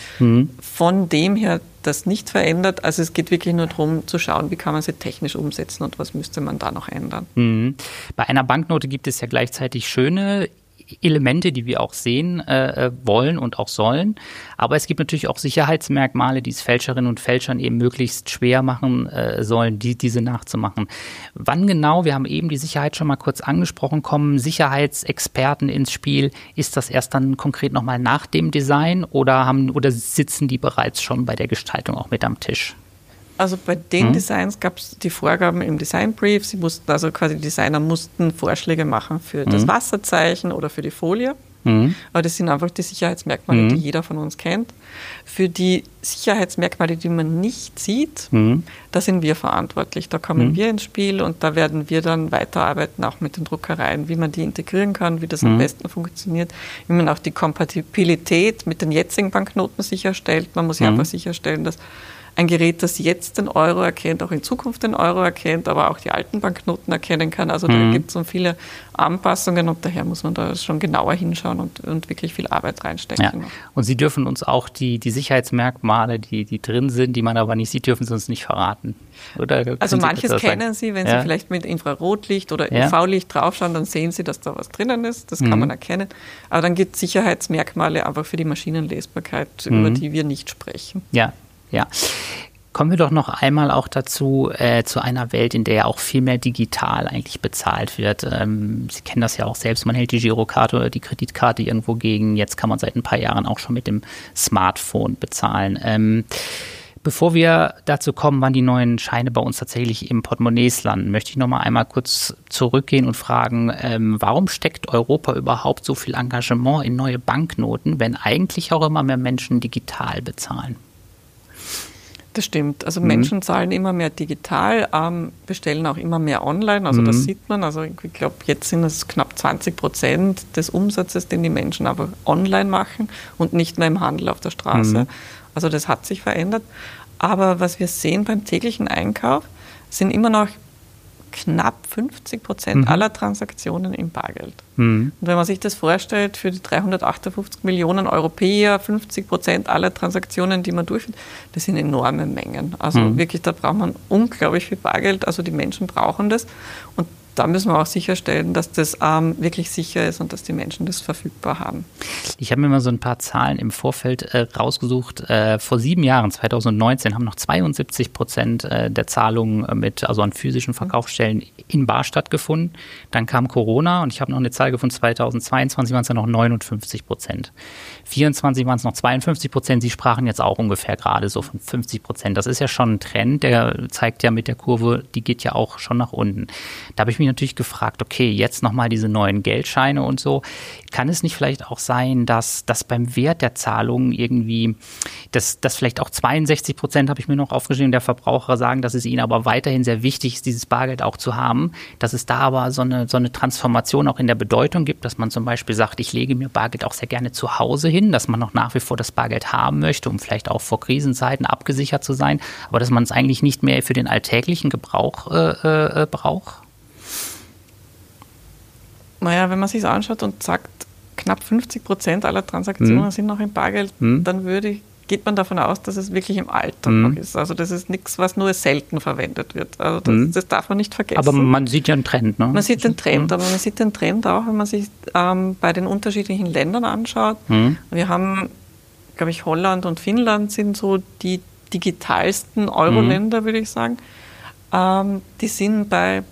von dem her das nicht verändert. Also es geht wirklich nur darum zu schauen, wie kann man sie technisch umsetzen und was müsste man da noch ändern. Bei einer Banknote gibt es ja gleichzeitig schöne Elemente, die wir auch sehen wollen und auch sollen. Aber es gibt natürlich auch Sicherheitsmerkmale, die es Fälscherinnen und Fälschern eben möglichst schwer machen sollen, diese nachzumachen. Wann genau, wir haben eben die Sicherheit schon mal kurz angesprochen, kommen Sicherheitsexperten ins Spiel? Ist das erst dann konkret nochmal nach dem Design oder sitzen die bereits schon bei der Gestaltung auch mit am Tisch? Also bei den Designs gab es die Vorgaben im Designbrief. Die Designer mussten Vorschläge machen für das Wasserzeichen oder für die Folie. Aber das sind einfach die Sicherheitsmerkmale, die jeder von uns kennt. Für die Sicherheitsmerkmale, die man nicht sieht, da sind wir verantwortlich. Da kommen wir ins Spiel und da werden wir dann weiterarbeiten, auch mit den Druckereien, wie man die integrieren kann, wie das am besten funktioniert, wie man auch die Kompatibilität mit den jetzigen Banknoten sicherstellt. Man muss ja einfach sicherstellen, dass ein Gerät, das jetzt den Euro erkennt, auch in Zukunft den Euro erkennt, aber auch die alten Banknoten erkennen kann. Also da gibt es so viele Anpassungen und daher muss man da schon genauer hinschauen und wirklich viel Arbeit reinstecken. Ja. Und Sie dürfen uns auch die Sicherheitsmerkmale, die drin sind, die man aber nicht sieht, dürfen Sie uns nicht verraten. Oder also manches kennen Sie, wenn Sie vielleicht mit Infrarotlicht oder UV-Licht draufschauen, dann sehen Sie, dass da was drinnen ist. Das kann man erkennen. Aber dann gibt es Sicherheitsmerkmale einfach für die Maschinenlesbarkeit, über die wir nicht sprechen. Ja. Kommen wir doch noch einmal auch dazu, zu einer Welt, in der ja auch viel mehr digital eigentlich bezahlt wird. Sie kennen das ja auch selbst, man hält die Girokarte oder die Kreditkarte irgendwo gegen. Jetzt kann man seit ein paar Jahren auch schon mit dem Smartphone bezahlen. Bevor wir dazu kommen, wann die neuen Scheine bei uns tatsächlich im Portemonnaies landen, möchte ich noch mal einmal kurz zurückgehen und fragen, warum steckt Europa überhaupt so viel Engagement in neue Banknoten, wenn eigentlich auch immer mehr Menschen digital bezahlen? Das stimmt. Also Menschen zahlen immer mehr digital, bestellen auch immer mehr online. Also das sieht man. Also ich glaube, jetzt sind es knapp 20% des Umsatzes, den die Menschen aber online machen und nicht mehr im Handel auf der Straße. Also das hat sich verändert. Aber was wir sehen beim täglichen Einkauf, sind immer noch knapp 50% aller Transaktionen in Bargeld. Und wenn man sich das vorstellt, für die 358 Millionen Europäer, 50% aller Transaktionen, die man durchführt, das sind enorme Mengen. Also wirklich, da braucht man unglaublich viel Bargeld. Also die Menschen brauchen das. Und da müssen wir auch sicherstellen, dass das wirklich sicher ist und dass die Menschen das verfügbar haben. Ich habe mir mal so ein paar Zahlen im Vorfeld rausgesucht. Vor 7 Jahren, 2019, haben noch 72% der Zahlungen also an physischen Verkaufsstellen in bar stattgefunden. Dann kam Corona und ich habe noch eine Zahl gefunden, 2022 waren es ja noch 59%. 2024 waren es noch 52%. Sie sprachen jetzt auch ungefähr gerade so von 50%. Das ist ja schon ein Trend, der zeigt ja mit der Kurve, die geht ja auch schon nach unten. Da habe ich mich natürlich gefragt, okay, jetzt nochmal diese neuen Geldscheine und so. Kann es nicht vielleicht auch sein, dass beim Wert der Zahlungen irgendwie, dass vielleicht auch 62%, habe ich mir noch aufgeschrieben, der Verbraucher sagen, dass es ihnen aber weiterhin sehr wichtig ist, dieses Bargeld auch zu haben, dass es da aber so eine Transformation auch in der Bedeutung gibt, dass man zum Beispiel sagt, ich lege mir Bargeld auch sehr gerne zu Hause hin, dass man noch nach wie vor das Bargeld haben möchte, um vielleicht auch vor Krisenzeiten abgesichert zu sein, aber dass man es eigentlich nicht mehr für den alltäglichen Gebrauch braucht? Naja, wenn man sich anschaut und sagt, knapp 50% aller Transaktionen sind noch in Bargeld, dann geht man davon aus, dass es wirklich im Alltag noch ist. Also das ist nichts, was nur selten verwendet wird. Also das darf man nicht vergessen. Aber man sieht ja einen Trend, ne? Man sieht den Trend, aber man sieht den Trend auch, wenn man sich bei den unterschiedlichen Ländern anschaut. Wir haben, glaube ich, Holland und Finnland sind so die digitalsten Euro-Länder, würde ich sagen. Die sind bei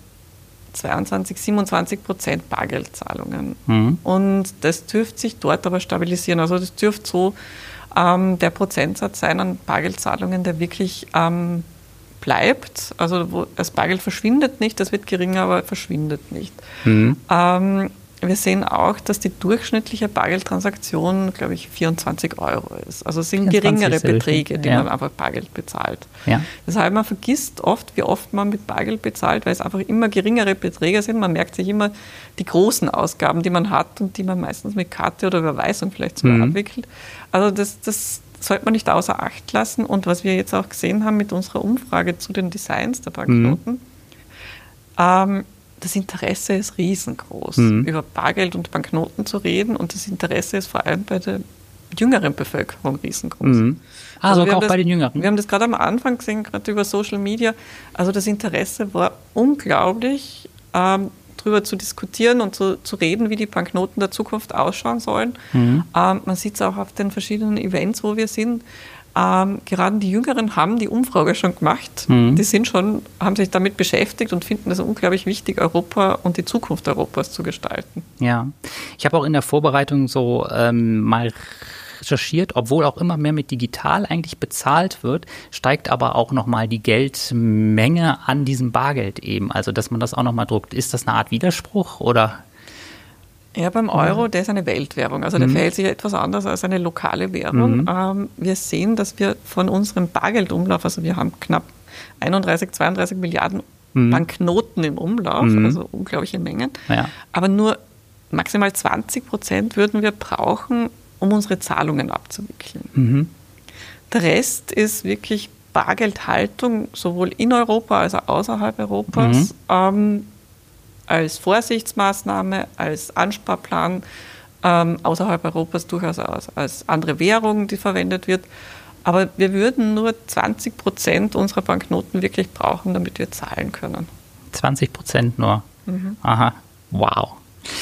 22-27% Bargeldzahlungen. Und das dürfte sich dort aber stabilisieren. Also das dürfte so der Prozentsatz sein an Bargeldzahlungen, der wirklich bleibt. Also wo das Bargeld verschwindet nicht, das wird geringer, aber verschwindet nicht. Wir sehen auch, dass die durchschnittliche Bargeldtransaktion, glaube ich, 24 € ist. Also es sind geringere Beträge, die man einfach Bargeld bezahlt. Ja. Deshalb man vergisst oft, wie oft man mit Bargeld bezahlt, weil es einfach immer geringere Beträge sind. Man merkt sich immer die großen Ausgaben, die man hat und die man meistens mit Karte oder Überweisung vielleicht sogar abwickelt. Also das sollte man nicht außer Acht lassen. Und was wir jetzt auch gesehen haben mit unserer Umfrage zu den Designs der Banknoten, das Interesse ist riesengroß, über Bargeld und Banknoten zu reden, und das Interesse ist vor allem bei der jüngeren Bevölkerung riesengroß. Also auch bei den Jüngeren. Wir haben das gerade am Anfang gesehen, gerade über Social Media. Also das Interesse war unglaublich, darüber zu diskutieren und zu reden, wie die Banknoten der Zukunft ausschauen sollen. Man sieht es auch auf den verschiedenen Events, wo wir sind. Gerade die Jüngeren haben die Umfrage schon gemacht. Die haben sich damit beschäftigt und finden es unglaublich wichtig, Europa und die Zukunft Europas zu gestalten. Ja, ich habe auch in der Vorbereitung so mal recherchiert, obwohl auch immer mehr mit digital eigentlich bezahlt wird, steigt aber auch nochmal die Geldmenge an diesem Bargeld eben. Also, dass man das auch nochmal druckt. Ist das eine Art Widerspruch oder? Ja, beim Euro, der ist eine Weltwährung. Also der verhält sich etwas anders als eine lokale Währung. Wir sehen, dass wir von unserem Bargeldumlauf, also wir haben knapp 32 Milliarden Banknoten im Umlauf, also unglaubliche Mengen. Ja. Aber nur maximal 20% würden wir brauchen, um unsere Zahlungen abzuwickeln. Der Rest ist wirklich Bargeldhaltung, sowohl in Europa als auch außerhalb Europas, als Vorsichtsmaßnahme, als Ansparplan, außerhalb Europas durchaus als andere Währung, die verwendet wird. Aber wir würden nur 20% unserer Banknoten wirklich brauchen, damit wir zahlen können. 20% nur? Aha, wow.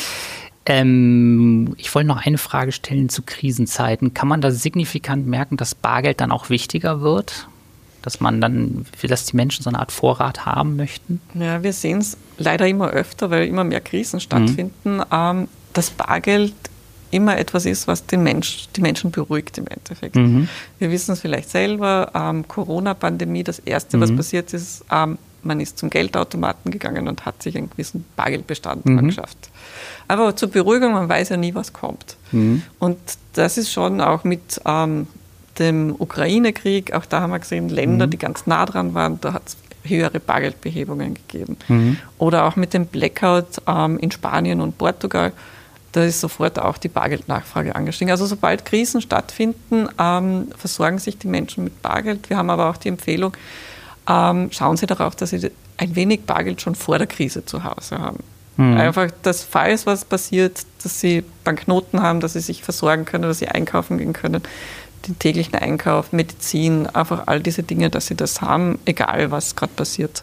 Ich wollte noch eine Frage stellen zu Krisenzeiten. Kann man da signifikant merken, dass Bargeld dann auch wichtiger wird? Dass die Menschen so eine Art Vorrat haben möchten? Ja, wir sehen es leider immer öfter, weil immer mehr Krisen stattfinden, dass Bargeld immer etwas ist, was die Menschen beruhigt im Endeffekt. Wir wissen es vielleicht selber, Corona-Pandemie, das Erste, was passiert ist, man ist zum Geldautomaten gegangen und hat sich einen gewissen Bargeldbestand angeschafft. Aber zur Beruhigung, man weiß ja nie, was kommt. Und das ist schon auch mit dem Ukraine-Krieg, auch da haben wir gesehen, Länder, die ganz nah dran waren, da hat es höhere Bargeldbehebungen gegeben. Oder auch mit dem Blackout in Spanien und Portugal, da ist sofort auch die Bargeldnachfrage angestiegen. Also sobald Krisen stattfinden, versorgen sich die Menschen mit Bargeld. Wir haben aber auch die Empfehlung, schauen Sie darauf, dass Sie ein wenig Bargeld schon vor der Krise zu Hause haben. Einfach, dass falls was passiert, dass sie Banknoten haben, dass sie sich versorgen können, dass sie einkaufen gehen können, den täglichen Einkauf, Medizin, einfach all diese Dinge, dass sie das haben, egal was gerade passiert.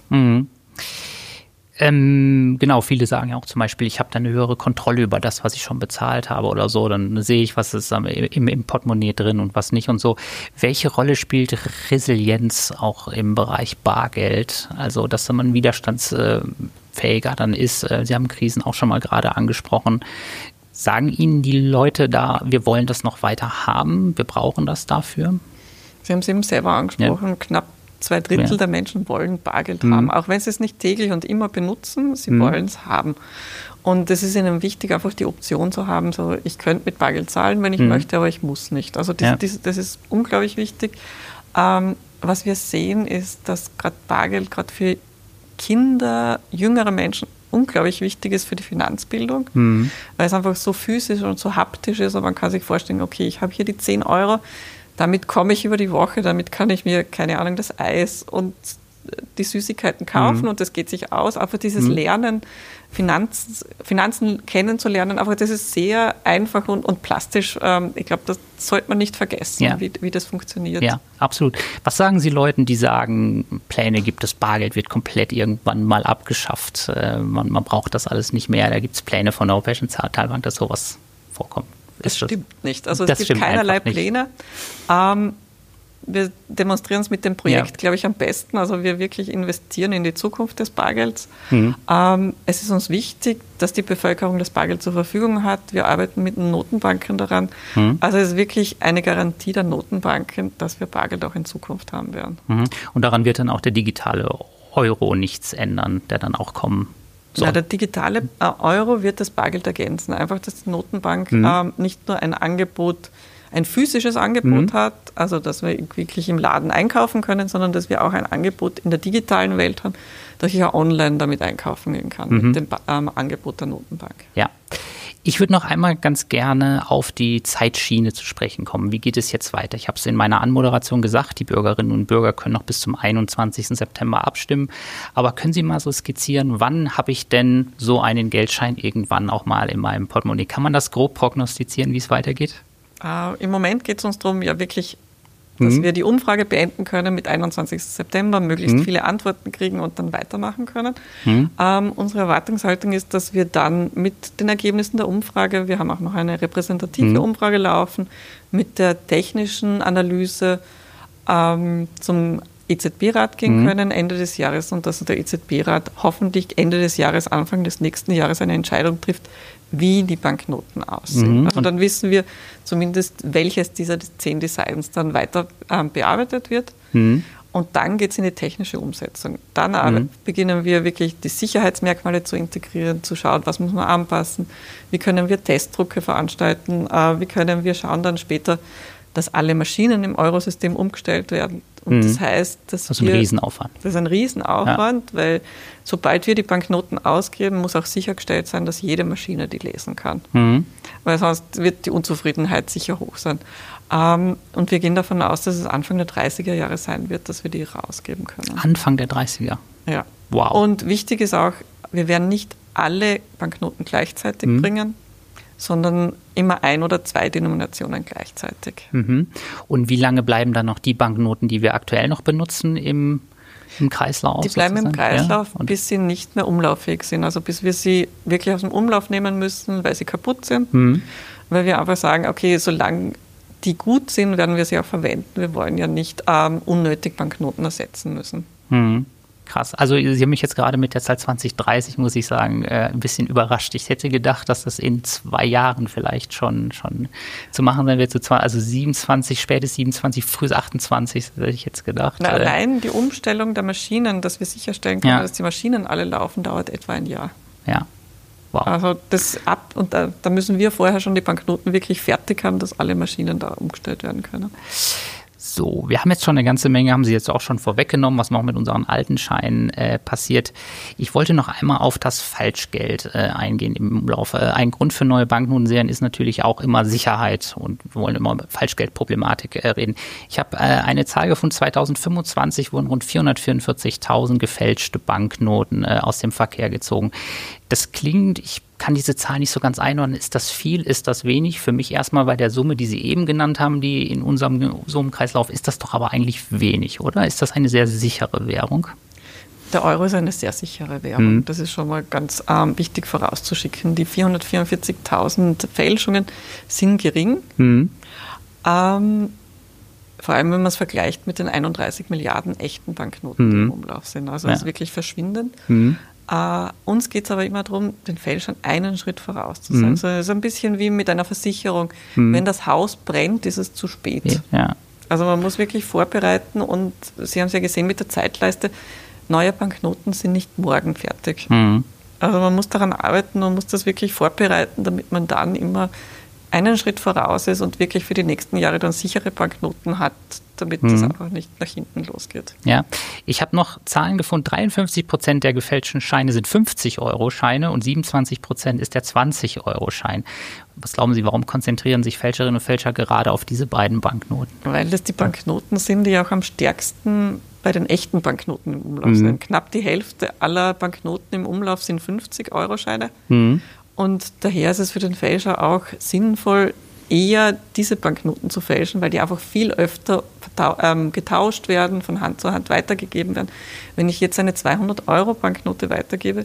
Genau, viele sagen ja auch zum Beispiel, ich habe dann eine höhere Kontrolle über das, was ich schon bezahlt habe oder so, dann sehe ich, was ist im Portemonnaie drin und was nicht und so. Welche Rolle spielt Resilienz auch im Bereich Bargeld? Also, dass man widerstandsfähiger dann ist. Sie haben Krisen auch schon mal gerade angesprochen. Sagen Ihnen die Leute da, wir wollen das noch weiter haben, wir brauchen das dafür? Sie haben es eben selber angesprochen, knapp 2/3 der Menschen wollen Bargeld haben, auch wenn sie es nicht täglich und immer benutzen, sie wollen es haben. Und es ist ihnen wichtig, einfach die Option zu haben, so ich könnte mit Bargeld zahlen, wenn ich möchte, aber ich muss nicht. Also das ist unglaublich wichtig. Was wir sehen, ist, dass gerade Bargeld gerade für Kinder, jüngere Menschen unglaublich wichtig ist für die Finanzbildung, weil es einfach so physisch und so haptisch ist und man kann sich vorstellen, okay, ich habe hier die 10 Euro, damit komme ich über die Woche, damit kann ich mir, keine Ahnung, das Eis und die Süßigkeiten kaufen und das geht sich aus. Aber dieses Lernen, Finanzen kennenzulernen, aber das ist sehr einfach und plastisch. Ich glaube, das sollte man nicht vergessen, wie das funktioniert. Ja, absolut. Was sagen Sie Leuten, die sagen, Pläne gibt es, Bargeld wird komplett irgendwann mal abgeschafft, man braucht das alles nicht mehr, da gibt es Pläne von der Europäischen Zentralbank, dass sowas vorkommt? Das stimmt nicht. Also es gibt keinerlei Pläne. Wir demonstrieren es mit dem Projekt, glaube ich, am besten. Also wir wirklich investieren in die Zukunft des Bargelds. Es ist uns wichtig, dass die Bevölkerung das Bargeld zur Verfügung hat. Wir arbeiten mit den Notenbanken daran. Also es ist wirklich eine Garantie der Notenbanken, dass wir Bargeld auch in Zukunft haben werden. Und daran wird dann auch der digitale Euro nichts ändern, der dann auch kommen soll. Ja, der digitale Euro wird das Bargeld ergänzen. Einfach, dass die Notenbank nicht nur ein physisches Angebot hat, also dass wir wirklich im Laden einkaufen können, sondern dass wir auch ein Angebot in der digitalen Welt haben, dass ich auch online damit einkaufen gehen kann, mit dem Angebot der Notenbank. Ja. Ich würde noch einmal ganz gerne auf die Zeitschiene zu sprechen kommen. Wie geht es jetzt weiter? Ich habe es in meiner Anmoderation gesagt, die Bürgerinnen und Bürger können noch bis zum 21. September abstimmen. Aber können Sie mal so skizzieren, wann habe ich denn so einen Geldschein irgendwann auch mal in meinem Portemonnaie? Kann man das grob prognostizieren, wie es weitergeht? Im Moment geht es uns darum, ja wirklich, dass wir die Umfrage beenden können mit 21. September, möglichst viele Antworten kriegen und dann weitermachen können. Unsere Erwartungshaltung ist, dass wir dann mit den Ergebnissen der Umfrage, wir haben auch noch eine repräsentative Umfrage laufen, mit der technischen Analyse zum EZB-Rat gehen können Ende des Jahres und dass der EZB-Rat hoffentlich Ende des Jahres, Anfang des nächsten Jahres eine Entscheidung trifft, wie die Banknoten aussehen. Also dann wissen wir zumindest, welches dieser 10 Designs dann weiter bearbeitet wird. Und dann geht es in die technische Umsetzung. Dann beginnen wir wirklich die Sicherheitsmerkmale zu integrieren, zu schauen, was muss man anpassen, wie können wir Testdrucke veranstalten, wie können wir schauen dann später, dass alle Maschinen im Eurosystem umgestellt werden. Und das heißt, dass das ist ein Riesenaufwand. Das ist ein Riesenaufwand, weil sobald wir die Banknoten ausgeben, muss auch sichergestellt sein, dass jede Maschine die lesen kann. Weil sonst wird die Unzufriedenheit sicher hoch sein. Und wir gehen davon aus, dass es Anfang der 30er Jahre sein wird, dass wir die rausgeben können. Anfang der 30er? Ja. Wow. Und wichtig ist auch, wir werden nicht alle Banknoten gleichzeitig bringen, sondern immer 1 oder 2 Denominationen gleichzeitig. Und wie lange bleiben dann noch die Banknoten, die wir aktuell noch benutzen im Kreislauf? Die bleiben im Kreislauf, bis sie nicht mehr umlauffähig sind. Also bis wir sie wirklich aus dem Umlauf nehmen müssen, weil sie kaputt sind. Weil wir einfach sagen, okay, solange die gut sind, werden wir sie auch verwenden. Wir wollen ja nicht unnötig Banknoten ersetzen müssen. Krass. Also Sie haben mich jetzt gerade mit der Zahl 2030, muss ich sagen, ein bisschen überrascht. Ich hätte gedacht, dass das in 2 Jahren vielleicht schon zu machen sein wird. Also 27, spätestens 27, früh 28, hätte ich jetzt gedacht. Na, allein die Umstellung der Maschinen, dass wir sicherstellen können, dass die Maschinen alle laufen, dauert etwa ein Jahr. Ja. Wow. Also da müssen wir vorher schon die Banknoten wirklich fertig haben, dass alle Maschinen da umgestellt werden können. So, wir haben jetzt schon eine ganze Menge, haben Sie jetzt auch schon vorweggenommen, was noch mit unseren alten Scheinen passiert. Ich wollte noch einmal auf das Falschgeld eingehen im Umlauf. Ein Grund für neue Banknotenserien ist natürlich auch immer Sicherheit und wir wollen immer über Falschgeldproblematik reden. Ich habe eine Zahl gefunden, 2025 wurden rund 444.000 gefälschte Banknoten aus dem Verkehr gezogen. Das klingt, ich kann diese Zahl nicht so ganz einordnen. Ist das viel, ist das wenig? Für mich erstmal bei der Summe, die Sie eben genannt haben, die in unserem Summenkreislauf, ist das doch aber eigentlich wenig, oder? Ist das eine sehr sichere Währung? Der Euro ist eine sehr sichere Währung. Das ist schon mal ganz wichtig vorauszuschicken. Die 444.000 Fälschungen sind gering. Vor allem, wenn man es vergleicht mit den 31 Milliarden echten Banknoten, die im Umlauf sind. Also das ist wirklich verschwindend. Uns geht es aber immer darum, den Fälschern einen Schritt voraus zu sein. So ist ein bisschen wie mit einer Versicherung. Wenn das Haus brennt, ist es zu spät. Ja. Also man muss wirklich vorbereiten und Sie haben es ja gesehen mit der Zeitleiste, neue Banknoten sind nicht morgen fertig. Also man muss daran arbeiten und muss das wirklich vorbereiten, damit man dann immer einen Schritt voraus ist und wirklich für die nächsten Jahre dann sichere Banknoten hat, damit das einfach nicht nach hinten losgeht. Ja, ich habe noch Zahlen gefunden, 53% der gefälschten Scheine sind 50-Euro-Scheine und 27% ist der 20-Euro-Schein. Was glauben Sie, warum konzentrieren sich Fälscherinnen und Fälscher gerade auf diese beiden Banknoten? Weil das die Banknoten sind, die auch am stärksten bei den echten Banknoten im Umlauf sind. Knapp die Hälfte aller Banknoten im Umlauf sind 50-Euro-Scheine. Und daher ist es für den Fälscher auch sinnvoll, eher diese Banknoten zu fälschen, weil die einfach viel öfter getauscht werden, von Hand zu Hand weitergegeben werden. Wenn ich jetzt eine 200-Euro-Banknote weitergebe,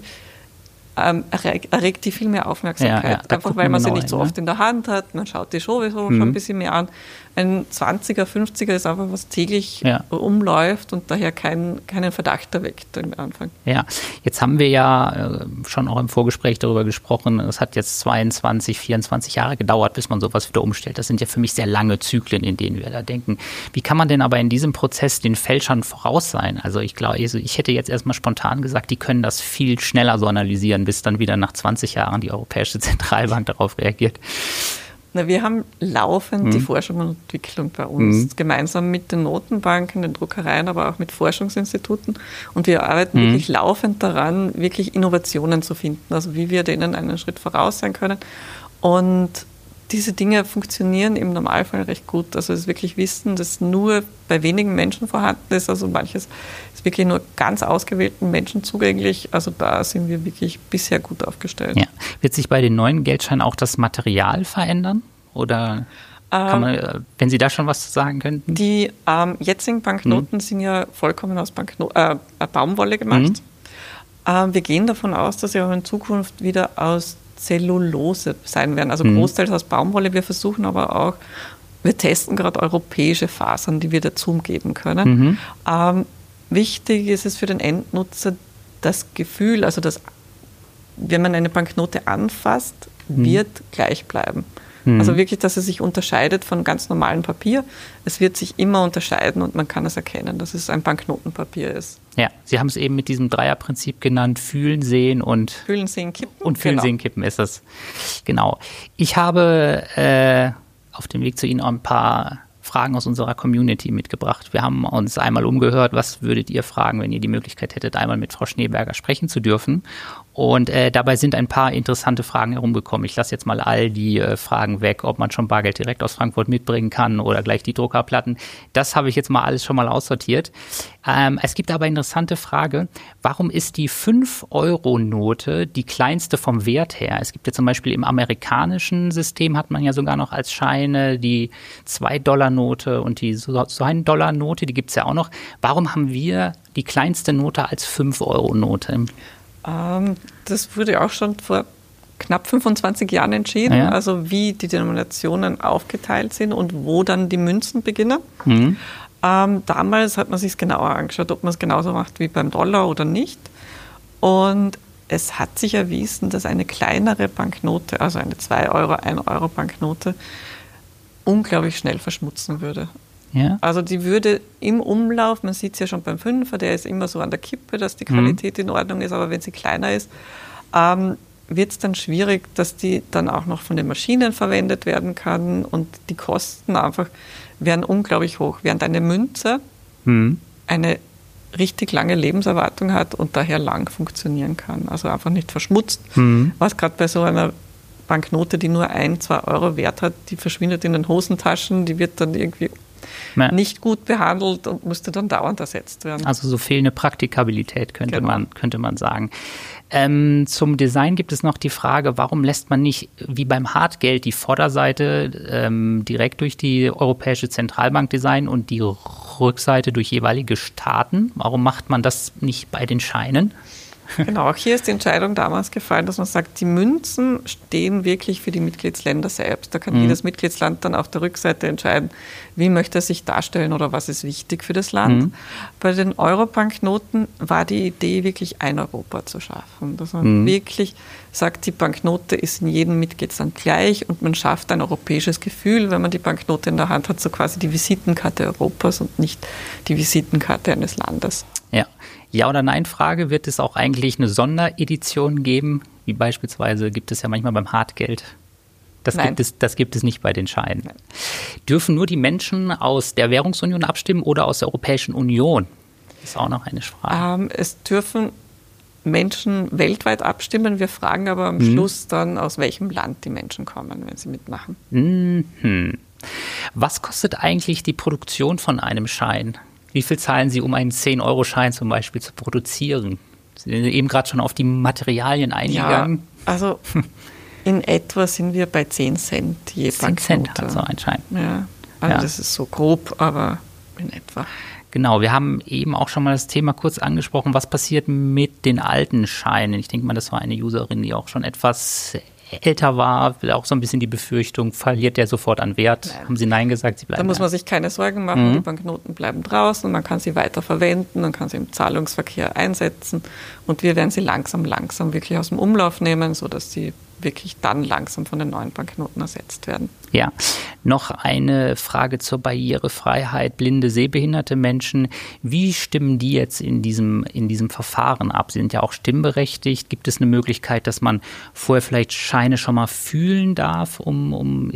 erregt die viel mehr Aufmerksamkeit. Einfach weil man sie nicht so oft in der Hand hat. Man schaut die sowieso schon ein bisschen mehr an. Ein 20er, 50er ist einfach, was täglich umläuft und daher keinen Verdacht erweckt am Anfang. Ja, jetzt haben wir ja schon auch im Vorgespräch darüber gesprochen, es hat jetzt 22, 24 Jahre gedauert, bis man sowas wieder umstellt. Das sind ja für mich sehr lange Zyklen, in denen wir da denken. Wie kann man denn aber in diesem Prozess den Fälschern voraus sein? Also ich glaube, ich hätte jetzt erstmal spontan gesagt, die können das viel schneller so analysieren, bis dann wieder nach 20 Jahren die Europäische Zentralbank darauf reagiert. Na, wir haben laufend die Forschung und Entwicklung bei uns, gemeinsam mit den Notenbanken, den Druckereien, aber auch mit Forschungsinstituten. Und wir arbeiten wirklich laufend daran, wirklich Innovationen zu finden, also wie wir denen einen Schritt voraus sein können. Und diese Dinge funktionieren im Normalfall recht gut. Also es ist wirklich Wissen, das nur bei wenigen Menschen vorhanden ist. Also manches ist wirklich nur ganz ausgewählten Menschen zugänglich. Also da sind wir wirklich bisher gut aufgestellt. Ja. Wird sich bei den neuen Geldscheinen auch das Material verändern? Oder kann man, wenn Sie da schon was zu sagen könnten? Die jetzigen Banknoten sind ja vollkommen aus Baumwolle gemacht. Wir gehen davon aus, dass sie auch in Zukunft wieder aus Zellulose sein werden, also großteils aus Baumwolle. Wir versuchen aber auch, wir testen gerade europäische Fasern, die wir dazu geben können. Wichtig ist es für den Endnutzer, das Gefühl, also dass, wenn man eine Banknote anfasst, wird gleich bleiben. Also wirklich, dass es sich unterscheidet von ganz normalem Papier. Es wird sich immer unterscheiden und man kann es erkennen, dass es ein Banknotenpapier ist. Ja, Sie haben es eben mit diesem Dreierprinzip genannt, fühlen, sehen und Fühlen, sehen, kippen. Und fühlen, sehen, kippen ist das. Genau. Ich habe auf dem Weg zu Ihnen auch ein paar Fragen aus unserer Community mitgebracht. Wir haben uns einmal umgehört, was würdet ihr fragen, wenn ihr die Möglichkeit hättet, einmal mit Frau Schneeberger sprechen zu dürfen. Und dabei sind ein paar interessante Fragen herumgekommen. Ich lasse jetzt mal all die Fragen weg, ob man schon Bargeld direkt aus Frankfurt mitbringen kann oder gleich die Druckerplatten. Das habe ich jetzt mal alles schon mal aussortiert. Es gibt aber eine interessante Frage. Warum ist die 5-Euro-Note die kleinste vom Wert her? Es gibt ja zum Beispiel im amerikanischen System hat man ja sogar noch als Scheine die 2-Dollar-Note und die so 1-Dollar-Note, die gibt es ja auch noch. Warum haben wir die kleinste Note als 5-Euro-Note? Das wurde auch schon vor knapp 25 Jahren entschieden, also wie die Denominationen aufgeteilt sind und wo dann die Münzen beginnen. Damals hat man sich genauer angeschaut, ob man es genauso macht wie beim Dollar oder nicht. Und es hat sich erwiesen, dass eine kleinere Banknote, also eine 2-Euro-, 1-Euro-Banknote, unglaublich schnell verschmutzen würde. Ja. Also die würde im Umlauf, man sieht es ja schon beim Fünfer, der ist immer so an der Kippe, dass die Qualität in Ordnung ist, aber wenn sie kleiner ist, wird es dann schwierig, dass die dann auch noch von den Maschinen verwendet werden kann und die Kosten einfach werden unglaublich hoch, während eine Münze eine richtig lange Lebenserwartung hat und daher lang funktionieren kann. Also einfach nicht verschmutzt. Was gerade bei so einer Banknote, die nur 1-2 Euro Wert hat, die verschwindet in den Hosentaschen, die wird dann irgendwie nicht gut behandelt und müsste dann dauernd ersetzt werden. Also so fehlende Praktikabilität könnte man sagen. Zum Design gibt es noch die Frage, warum lässt man nicht wie beim Hartgeld die Vorderseite direkt durch die Europäische Zentralbank designen und die Rückseite durch jeweilige Staaten? Warum macht man das nicht bei den Scheinen? Genau, auch hier ist die Entscheidung damals gefallen, dass man sagt, die Münzen stehen wirklich für die Mitgliedsländer selbst. Da kann jedes Mitgliedsland dann auf der Rückseite entscheiden, wie möchte er sich darstellen oder was ist wichtig für das Land. Bei den Euro-Banknoten war die Idee, wirklich ein Europa zu schaffen. Dass man wirklich sagt, die Banknote ist in jedem Mitgliedsland gleich und man schafft ein europäisches Gefühl, wenn man die Banknote in der Hand hat, so quasi die Visitenkarte Europas und nicht die Visitenkarte eines Landes. Ja oder Nein Frage, wird es auch eigentlich eine Sonderedition geben? Wie beispielsweise gibt es ja manchmal beim Hartgeld. Das gibt es nicht bei den Scheinen. Nein. Dürfen nur die Menschen aus der Währungsunion abstimmen oder aus der Europäischen Union? Das ist auch noch eine Frage. Es dürfen Menschen weltweit abstimmen. Wir fragen aber am Schluss dann, aus welchem Land die Menschen kommen, wenn sie mitmachen. Was kostet eigentlich die Produktion von einem Schein? Wie viel zahlen Sie, um einen 10-Euro-Schein zum Beispiel zu produzieren? Sie sind eben gerade schon auf die Materialien eingegangen. Ja, also in etwa sind wir bei 10 Cent je Banknote. 10 Cent hat so ein Schein. Ja, also das ist so grob, aber in etwa. Genau, wir haben eben auch schon mal das Thema kurz angesprochen, was passiert mit den alten Scheinen. Ich denke mal, das war eine Userin, die auch schon etwas älter war, auch so ein bisschen die Befürchtung, verliert der sofort an Wert? Nein. Haben Sie Nein gesagt? Sie bleiben. Da muss man sich keine Sorgen machen, die Banknoten bleiben draußen, man kann sie weiter verwenden, man kann sie im Zahlungsverkehr einsetzen und wir werden sie langsam wirklich aus dem Umlauf nehmen, sodass sie wirklich dann langsam von den neuen Banknoten ersetzt werden. Ja, noch eine Frage zur Barrierefreiheit. Blinde, sehbehinderte Menschen, wie stimmen die jetzt in diesem Verfahren ab? Sie sind ja auch stimmberechtigt. Gibt es eine Möglichkeit, dass man vorher vielleicht Scheine schon mal fühlen darf, um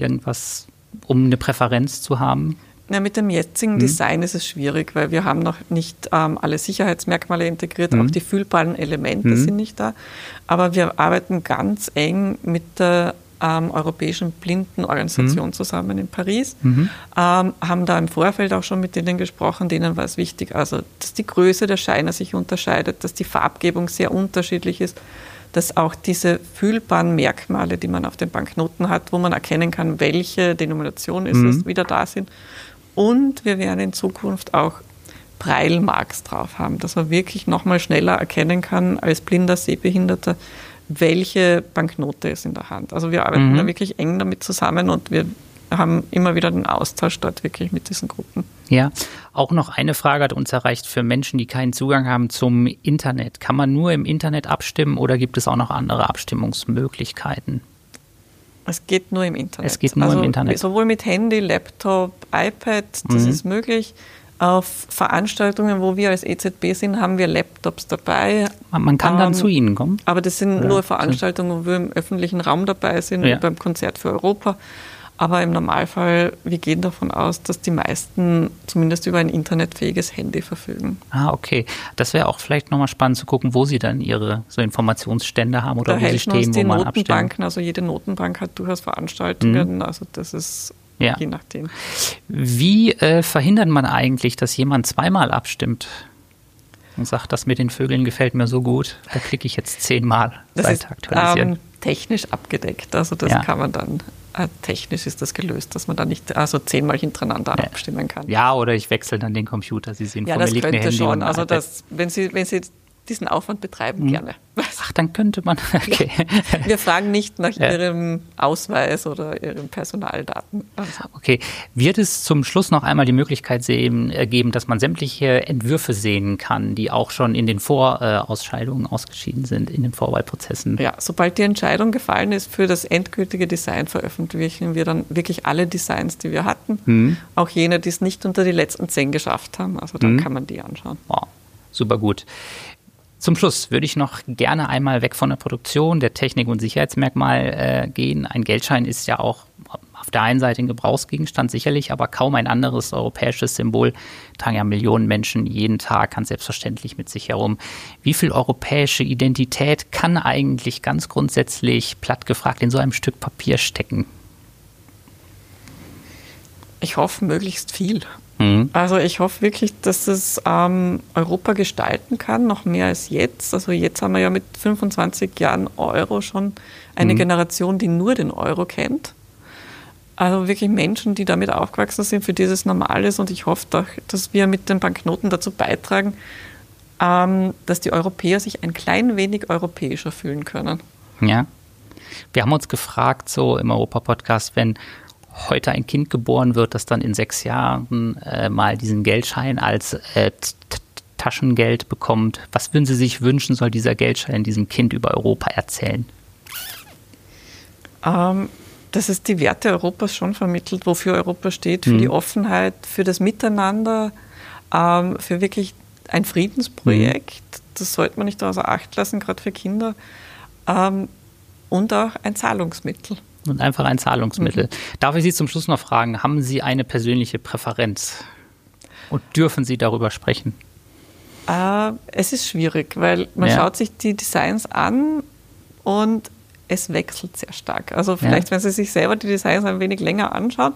eine Präferenz zu haben? Ja, mit dem jetzigen Design ist es schwierig, weil wir haben noch nicht alle Sicherheitsmerkmale integriert, auch die fühlbaren Elemente sind nicht da. Aber wir arbeiten ganz eng mit der Europäischen Blindenorganisation zusammen in Paris, haben da im Vorfeld auch schon mit denen gesprochen, denen war es wichtig, also dass die Größe der Scheine sich unterscheidet, dass die Farbgebung sehr unterschiedlich ist, dass auch diese fühlbaren Merkmale, die man auf den Banknoten hat, wo man erkennen kann, welche Denomination ist es, wieder da sind. Und wir werden in Zukunft auch Braille-Marks drauf haben, dass man wirklich nochmal schneller erkennen kann als blinder Sehbehinderter, welche Banknote ist in der Hand. Also wir arbeiten da wirklich eng damit zusammen und wir haben immer wieder den Austausch dort wirklich mit diesen Gruppen. Ja, auch noch eine Frage hat uns erreicht für Menschen, die keinen Zugang haben zum Internet. Kann man nur im Internet abstimmen oder gibt es auch noch andere Abstimmungsmöglichkeiten? Es geht nur im Internet. Es geht nur im Internet. Sowohl mit Handy, Laptop, iPad, das ist möglich. Auf Veranstaltungen, wo wir als EZB sind, haben wir Laptops dabei. Man kann dann zu Ihnen kommen? Aber das sind nur Veranstaltungen, wo wir im öffentlichen Raum dabei sind, wie beim Konzert für Europa. Aber im Normalfall, wir gehen davon aus, dass die meisten zumindest über ein internetfähiges Handy verfügen. Ah, okay. Das wäre auch vielleicht nochmal spannend zu gucken, wo Sie dann Ihre so Informationsstände haben oder wo Sie stehen, wo man abstimmt. Notenbanken, also jede Notenbank hat durchaus Veranstaltungen, also das ist je nachdem. Wie verhindert man eigentlich, dass jemand zweimal abstimmt und sagt, das mit den Vögeln gefällt mir so gut, da klicke ich jetzt 10-mal Seite aktualisieren? Das ist technisch abgedeckt, also das kann man dann... Technisch ist das gelöst, dass man da nicht 10-mal hintereinander abstimmen kann. Ja, oder ich wechsle dann den Computer. Sie sehen, ja, das könnte schon. Also wenn Sie diesen Aufwand betreiben, gerne. Ach, dann könnte man. Okay. Wir fragen nicht nach Ihrem Ausweis oder Ihren Personaldaten. Also. Okay. Wird es zum Schluss noch einmal die Möglichkeit geben, dass man sämtliche Entwürfe sehen kann, die auch schon in den Vorausscheidungen ausgeschieden sind, in den Vorwahlprozessen? Ja, sobald die Entscheidung gefallen ist für das endgültige Design, veröffentlichen wir dann wirklich alle Designs, die wir hatten. Auch jene, die es nicht unter die letzten 10 geschafft haben. Also dann kann man die anschauen. Wow, super gut. Zum Schluss würde ich noch gerne einmal weg von der Produktion, der Technik und Sicherheitsmerkmal gehen. Ein Geldschein ist ja auch auf der einen Seite ein Gebrauchsgegenstand sicherlich, aber kaum ein anderes europäisches Symbol tragen ja Millionen Menschen jeden Tag ganz selbstverständlich mit sich herum. Wie viel europäische Identität kann eigentlich ganz grundsätzlich, platt gefragt, in so einem Stück Papier stecken? Ich hoffe, möglichst viel. Also ich hoffe wirklich, dass es Europa gestalten kann, noch mehr als jetzt. Also jetzt haben wir ja mit 25 Jahren Euro schon eine Generation, die nur den Euro kennt. Also wirklich Menschen, die damit aufgewachsen sind, für die es normal ist. Und ich hoffe doch, dass wir mit den Banknoten dazu beitragen, dass die Europäer sich ein klein wenig europäischer fühlen können. Ja. Wir haben uns gefragt, so im Europa-Podcast, wenn heute ein Kind geboren wird, das dann in 6 Jahren mal diesen Geldschein als Taschengeld bekommt. Was würden Sie sich wünschen, soll dieser Geldschein diesem Kind über Europa erzählen? Dass es die Werte Europas schon vermittelt, wofür Europa steht, für die Offenheit, für das Miteinander, für wirklich ein Friedensprojekt. Das sollte man nicht außer Acht lassen, gerade für Kinder. Und auch ein Zahlungsmittel. Und einfach ein Zahlungsmittel. Darf ich Sie zum Schluss noch fragen, haben Sie eine persönliche Präferenz? Und dürfen Sie darüber sprechen? Es ist schwierig, weil man schaut sich die Designs an und es wechselt sehr stark. Also vielleicht, wenn Sie sich selber die Designs ein wenig länger anschauen,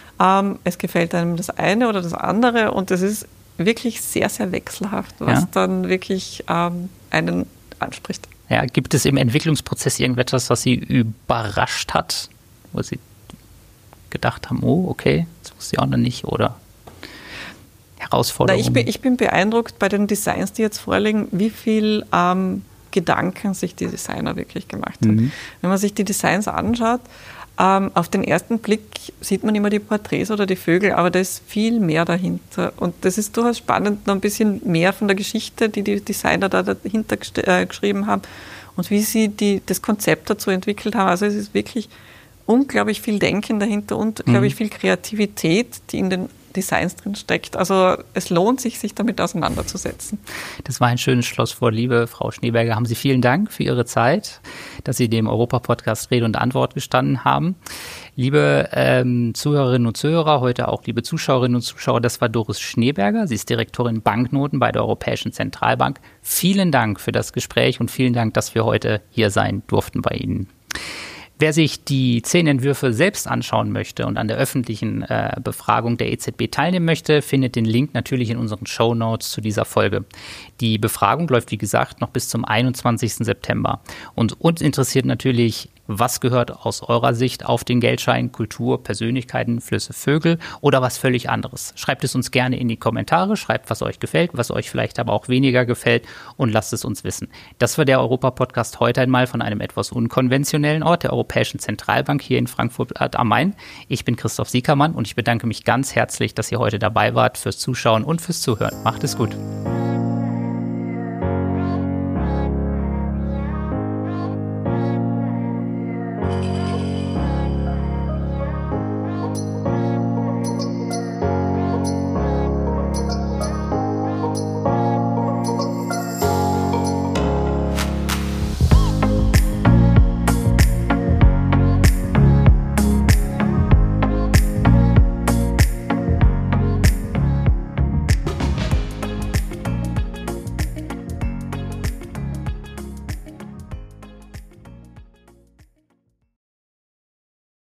es gefällt einem das eine oder das andere und es ist wirklich sehr, sehr wechselhaft, was dann wirklich einen anspricht. Ja, gibt es im Entwicklungsprozess irgendetwas, was Sie überrascht hat, wo Sie gedacht haben, oh, okay, das wusste ich auch noch nicht, oder Herausforderungen? Ich bin beeindruckt bei den Designs, die jetzt vorliegen, wie viel Gedanken sich die Designer wirklich gemacht haben. Wenn man sich die Designs anschaut, auf den ersten Blick sieht man immer die Porträts oder die Vögel, aber da ist viel mehr dahinter. Und das ist durchaus spannend, noch ein bisschen mehr von der Geschichte, die die Designer da dahinter geschrieben haben und wie sie das Konzept dazu entwickelt haben. Also es ist wirklich unglaublich viel Denken dahinter und, glaube ich, viel Kreativität, die in den Designs drin steckt. Also es lohnt sich damit auseinanderzusetzen. Das war ein schönes Schlusswort. Liebe Frau Schneeberger, haben Sie vielen Dank für Ihre Zeit, dass Sie dem Europa-Podcast Rede und Antwort gestanden haben. Liebe Zuhörerinnen und Zuhörer, heute auch liebe Zuschauerinnen und Zuschauer, das war Doris Schneeberger. Sie ist Direktorin Banknoten bei der Europäischen Zentralbank. Vielen Dank für das Gespräch und vielen Dank, dass wir heute hier sein durften bei Ihnen. Wer sich die 10 Entwürfe selbst anschauen möchte und an der öffentlichen Befragung der EZB teilnehmen möchte, findet den Link natürlich in unseren Shownotes zu dieser Folge. Die Befragung läuft, wie gesagt, noch bis zum 21. September. Und uns interessiert natürlich, was gehört aus eurer Sicht auf den Geldschein? Kultur, Persönlichkeiten, Flüsse, Vögel oder was völlig anderes? Schreibt es uns gerne in die Kommentare, schreibt, was euch gefällt, was euch vielleicht aber auch weniger gefällt und lasst es uns wissen. Das war der Europa-Podcast heute einmal von einem etwas unkonventionellen Ort, der Europäischen Zentralbank hier in Frankfurt am Main. Ich bin Christoph Siekermann und ich bedanke mich ganz herzlich, dass ihr heute dabei wart, fürs Zuschauen und fürs Zuhören. Macht es gut.